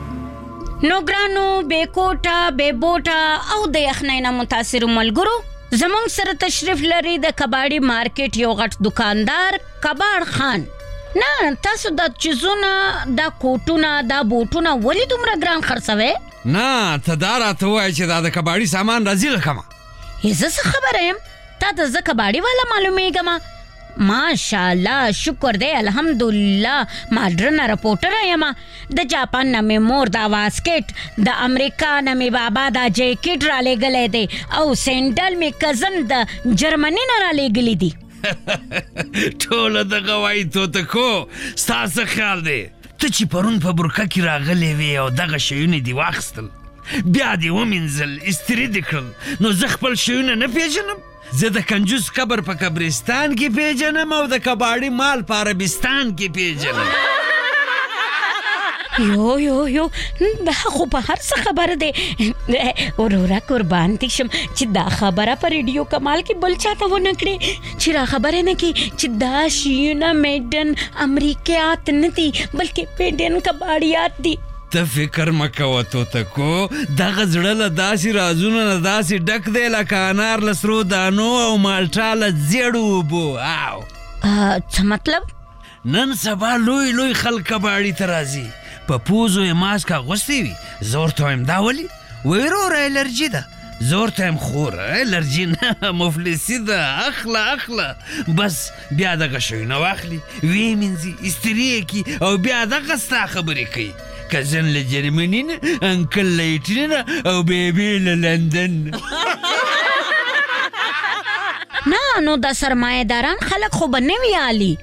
Speaker 15: نو ګرانو بے کوټه بے بوټه او د یخنۍ نه متاثر ملګرو زمونږ سره تشریف لري د کباړي مارکیټ یو غټ دکاندار کباړ خان. نه تاسو دا چیزونه دا کوټونه دا بوټونه ولې دومره ګران خرڅوي؟
Speaker 16: نه ته دا راته وایې چې دا د کباړي سامان راځي لکمه.
Speaker 15: زه څه خبره یم؟ تا ته زه کباړي والا معلومیږم. ماشاءالله شکر دی الحمدلله ماډرن رپورټر یم. د جاپان نه مې مور دا واسکټ د امریکا نه مې بابا دا جیکټ را لېږلی دی او سینډل مې کزن د جرمني نه را لېږلی دي.
Speaker 16: ټوله دغه وایي توتکو ستا څه خیال دی ته چې پرون په برکه کې راغلی وې او دغه شیونه دې واخیستل بیا دې ومینځل استري دې کړل نو زه خپل شیونه نه پیژنم؟ زه د کنجوس قبر په قبرستان کې پیژنم او د کباړي مال په عربستان کې پیژنم.
Speaker 15: یو دا خو په هر څه خبره دی. ورورا قربان دې شم چې دا خبره په ریډیو کمال کې بل چاته ونه کړې چې را خبره نه کړي چې دا شیونه میډن امریکایات نه دي بلکې پیډن کباړیات دي.
Speaker 16: ته فکر مه کوه توتکو دغه زړه له داسې رازونو نه داسې ډک دی لکه انار له سرو دانو او مالټا له زیړو اوبو.
Speaker 15: څه مطلب؟
Speaker 16: نن سبا لوی خلک کباړي ته راځي په پوزو یې ماسک اغوستی وي. زه ورته وایم دا ولې؟ وایي وروره الرجي ده. زه ورته وایم خوره الرجي نه مفلسي ده اخله بس بیا دغه شیونه واخلي ویې مینځي استري یې کړي او بیا دغه ستا خبرې کوي کزن له جرمني نه انکل له ایټلي نه او بیبي له لندن.
Speaker 15: نه نو دا سرمایه‌داران خلک خو به نه وي عالي.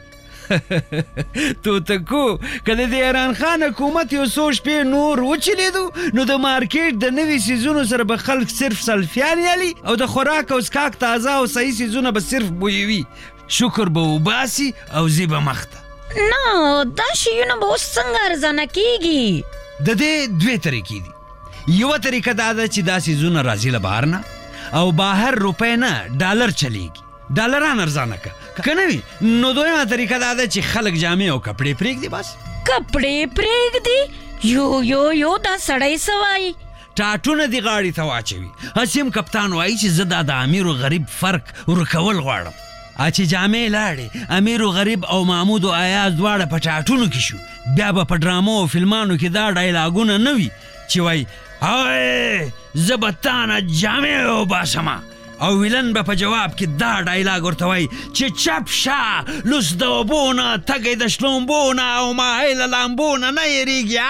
Speaker 16: توتکو که د ایران خان حکومت یو څو شپې نور وچلیدو نو د مارکیټ د نوي سیزونو سره به خلک صرف سلفیان یالي او د خوراک او څښاک تازه او صحیح سیزونه به صرف بویوي. شکر به وباسي او زی به مخته.
Speaker 15: نه دا شیونه به اوس څنګه ارزانه کیږي؟
Speaker 16: د دې دوې طریقې دي. یوه طریقه دا ده چې دا سیزونه راځي له بهر نه او بهر روپۍ نه ډالر چلیږي ډالران ارزانه که نه وي نو دویمه طریقه دا ده چې خلک جامې او کپړې پرېږدي. بس
Speaker 15: کپړې پرېږدي؟ یو دا سړی څه وایي؟
Speaker 16: ټاټونه دې غاړې ته واچوي. هسې هم کپتان وایي چې زه دا د امیر و غریب فرق ورکول غواړم. چې جامې لاړې امیر و غریب او محمود و ایاز دواړه په ټاټونو کې شو بیا به په ډرامو او فلمانو کې دا ډایلاګونه نه وي چې وایي زه به تا نه جامې وباسمه او ویلن به په جواب کې دا ډایلاګ ورته وایي چې چپ شه لوس د اوبو نه تږی د شلومبو نه او ماهی له لامبو نه نه یېرېږي.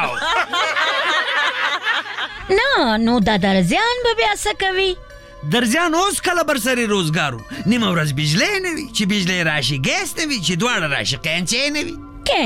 Speaker 15: نه نو دا درزیان به بیا څه کوي؟
Speaker 16: درزیان اوس کله برسري روزګارو نیمه ورځ بجلی نه وي چې بجلی راشي ګیس نه وي چې دواړه راشي قینچې نه وي.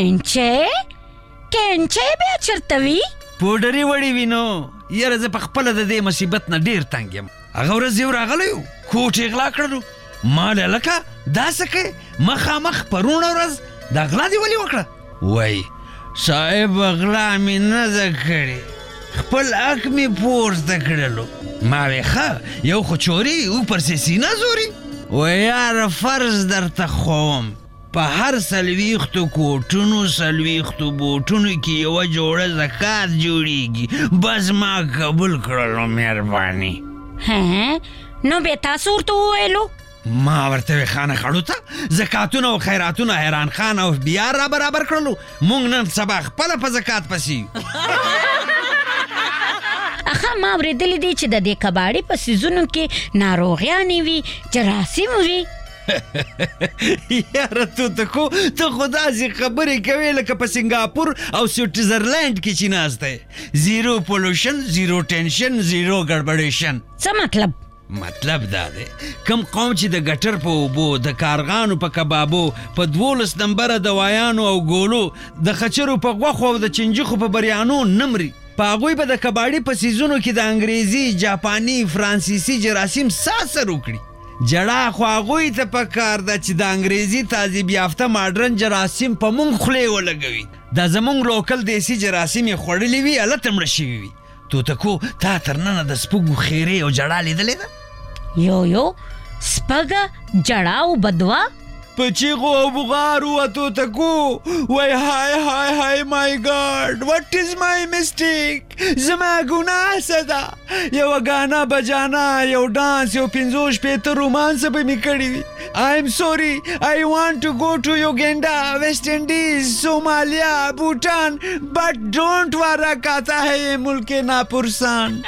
Speaker 15: قینچې بیا چېرته وي؟
Speaker 16: پوډري وړي وي نو یاره زه په خپله د دې مصیبت نه ډېر تنګ یم. هغه ورځ یو راغلی و کوټ یې غلا کړلو ما له لکه دا څه کوې مخامخ پرونه ورځ دا غلا دې ولې وکړه؟ وایي صاحب غلا مې نه ده کړې خپل حق مې پورته کړلو. ما وی ښه یو خو چوري او پر سینه زوري. وایي یاره فرض درته خوم په هر 40 کوټونو 40 بوټونو کې یوه جوړه زکات جوړیږي. بس ما قبول کړلو مهرباني.
Speaker 15: نو بیا تاسو ورته وویلو؟
Speaker 16: ما ورته وی خانه خړو ته زکاتونه او خیراتونه حیران خان او بیا را برابر کړلو مونږ نن سبا خپله په زکات پسې.
Speaker 15: ما اورېدلی دی چې د دې کباړي په سیزونو کې ناروغیانې وي جراثیم وي.
Speaker 16: یاره توتکو ته خو داسې خبرې کوې لکه په سنګاپور او سویټزرلینډ کې چې ناست دی. زیرو پولوشن زیرو ټینشن زیرو ګډبډیشن.
Speaker 15: څه مطلب؟
Speaker 16: مطلب دا دی کم قوم چې د ګټر په اوبو د کارغانو په کبابو په 12 نمبره دوایانو او ګولو د خچرو په غوښو او د چنجخو په بریانو نمري په هغوی به د کباړي په سیزونو کې د انګریزي جاپاني فرانسیسي جراثیم ساسر وکړي. جړه خو هغوی ته پکار ده چې د انګریزي تعذیب یافته ماډرن جراثیم په مونږ خولې ولګوي. دا زمونږ لوکل دیسي جراثیم یې خوړلي وي هلته مړه شوي وي. توتکو تا تر ننه د سپږو خیرې او جړه لیدلې ده؟
Speaker 15: یو سپږه جړه او بدوا
Speaker 16: په چیغو او بغارو اتو تکو وای هاي مای ګاډ وات از مای میسټیک زما ګناه څه ده یو غانا بجانا یو ډانس یو 50 رومانس به می کړی وي I am sorry I want to go to Uganda West Indies Somalia Bhutan but don't worry कहता है ये मुल्क नापुरसान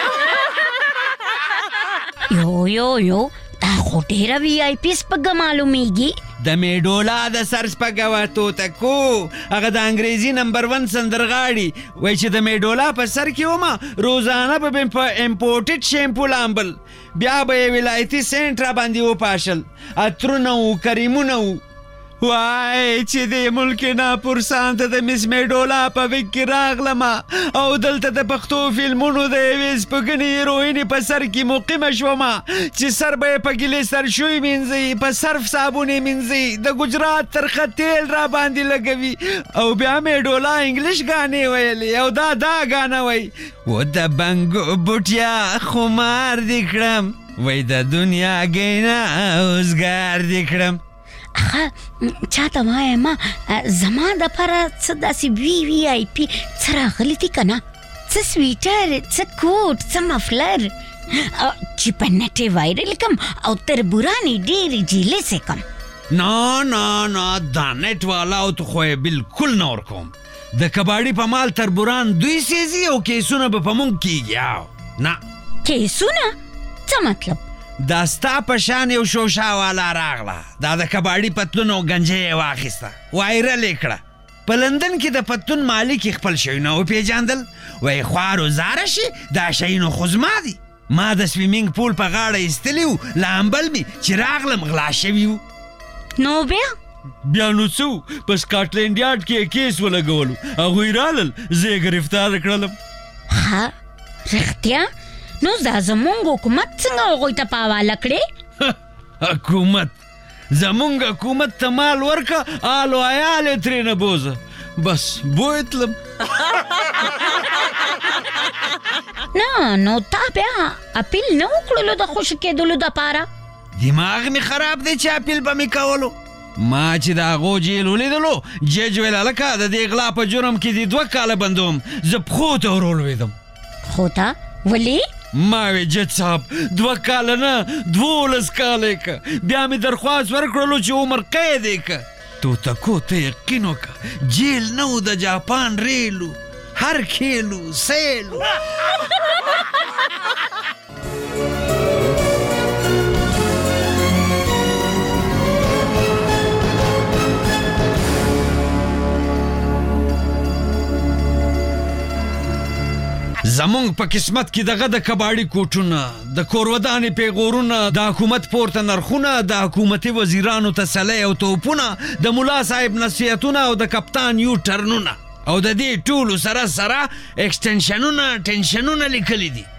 Speaker 15: यो تا خو ډیره VIP سپګه معلومیږي
Speaker 16: د میډولا د سر سپګه وته تکو هغه د انګریزي نمبر 1 سندرغاړي وای چې د میډولا په سر کې ومه روزانه په امپورټډ شیمپو لامبل بیا به ولایتي سنټ را باندې و پاشل اترونه و کریمونه وای چې د ملک ناپرسان ته د مس میډولا په وکر راغلم او دلته د پښتو فلمونو د یوې سپګنې هیروینې په سر کې مقیمه شوم چې سر به په ګلې سر شوی مینځي په صرف صابونې مینځي د ګجرات ترخه تیل را باندې لګوي او بیا میډولا انګلیش غانې ویلې او دا غانه وای و د بنګو بوټیا خمار دی کړم وای د دنیا ګینا اوسګار دی کړم
Speaker 15: چاته وایم زما د پاره څه داسې VIP څه راغلی دي که نه څه سویټر څه کوټ څه مفلر چې په نټې وایرل کم او تربورانې ډېرې جیلې سې کم
Speaker 16: نه دا نټ والا او ته خو یې بلکل نه ورکوم د کباړي په مال تربوران دوی سیزي او کیسونه به په مونږ کېږي نه
Speaker 15: کیسونه څه مطلب
Speaker 16: دا ستا په شان یو شوشا والا راغله دا د کباړي پتلون او گنجې یې واخیسته وایرل یې کړه په لندن کې د پتلون مالک خپل شیونه وپېژندل وایي خوارو زاره شي دا شیونه خو زما دي ما د سویمینګ پول په غاړه ایستلی و لامبل مې چې راغلم غلا شوي وو
Speaker 15: نو
Speaker 16: بیا نو څه په سکاټلینډ یارډ کې کیس ولګولو هغوی رالل زه یې ګرفتار کړلم
Speaker 15: ها رښتیا نو دا زمونږ حکومت څنګه هغوی ته په حواله کړې
Speaker 16: حکومت زمونږ حکومت ته مال ورکه آل و عیال یې ترې نه بوزه بس بوتلم
Speaker 15: نه نو تا بیا اپیل نه وکړلو د خوشي کېدلو دپاره
Speaker 16: دماغ مې خراب دی چې اپیل به مې کولو ما چې د هغو جیل ولیدلو جج ویل هلکه د دې غلا په جرم کې دې 2 کاله بندوم زه پښو ته ورولوېدم
Speaker 15: خو ته ولې
Speaker 16: ما وی جج صاحب 2 کاله نه 12 کاله که بیا مې درخواست ورکړلو چې عمر قید یې که تو تکو ته یقین وکړه جیل نه و د جاپان ریلو هر کیلو سیلو زمونږ په قسمت کې دغه د کباړي کوټونه د کورودانې پیغورونه د حکومت پورته نرخونه د حکومتي وزیرانو تسلی او توپونه د ملا صاحب نصیحتونه او د کپتان یو ټرنونه او د دې ټولو سره اکسټنشنونه ټنشنونه لیکلي دي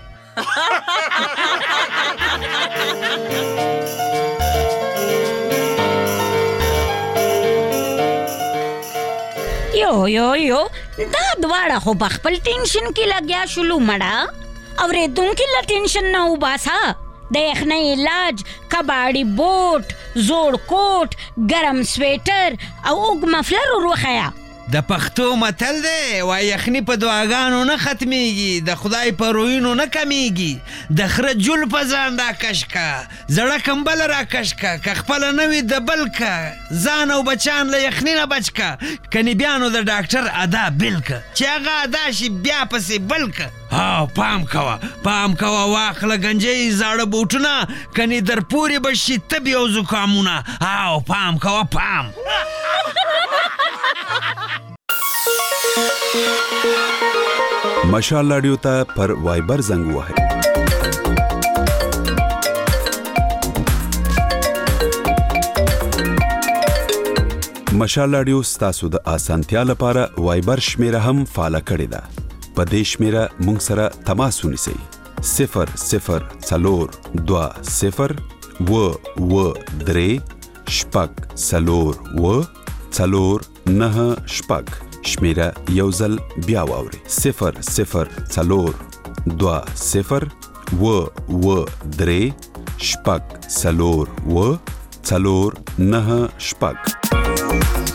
Speaker 15: یو دا دواړه خو په خپل ټینشن کې لګیا شولو مړه اورېدونکي له ټینشن نه وباسه د یخنۍ علاج کباړي بوټ زوړ کوټ ګرم سویټر او اوږ مفلر ور وښیه
Speaker 16: د پښتو متل دی وایي یخني په دعاګانو نه ختمیږي د خدای په رویینو نه کمیږي د خره جول په ځان راکش که زړه کمبله راکش که خپله نه وي د بل که ځان او بچان له یخني نه بچ که کنې بیا نو د ډاکټر ادا بل که چې هغه ادا شي بیا پسې بل که پام کوه واخله گنجۍ زاړه بوټونه کنې در پورې به شي تبې او زکامونه پام کوه پام
Speaker 17: مشال رادیو ته پر وایبر زنګ وهئ مشال رادیو ستاسو د اسانتیا لپاره وایبر شمیره هم فعال کړې ده په دې شمیره مونږ سره تماس ونیسئ 00420 شمیره یو ځل بیا واورئ 00420 4 9 6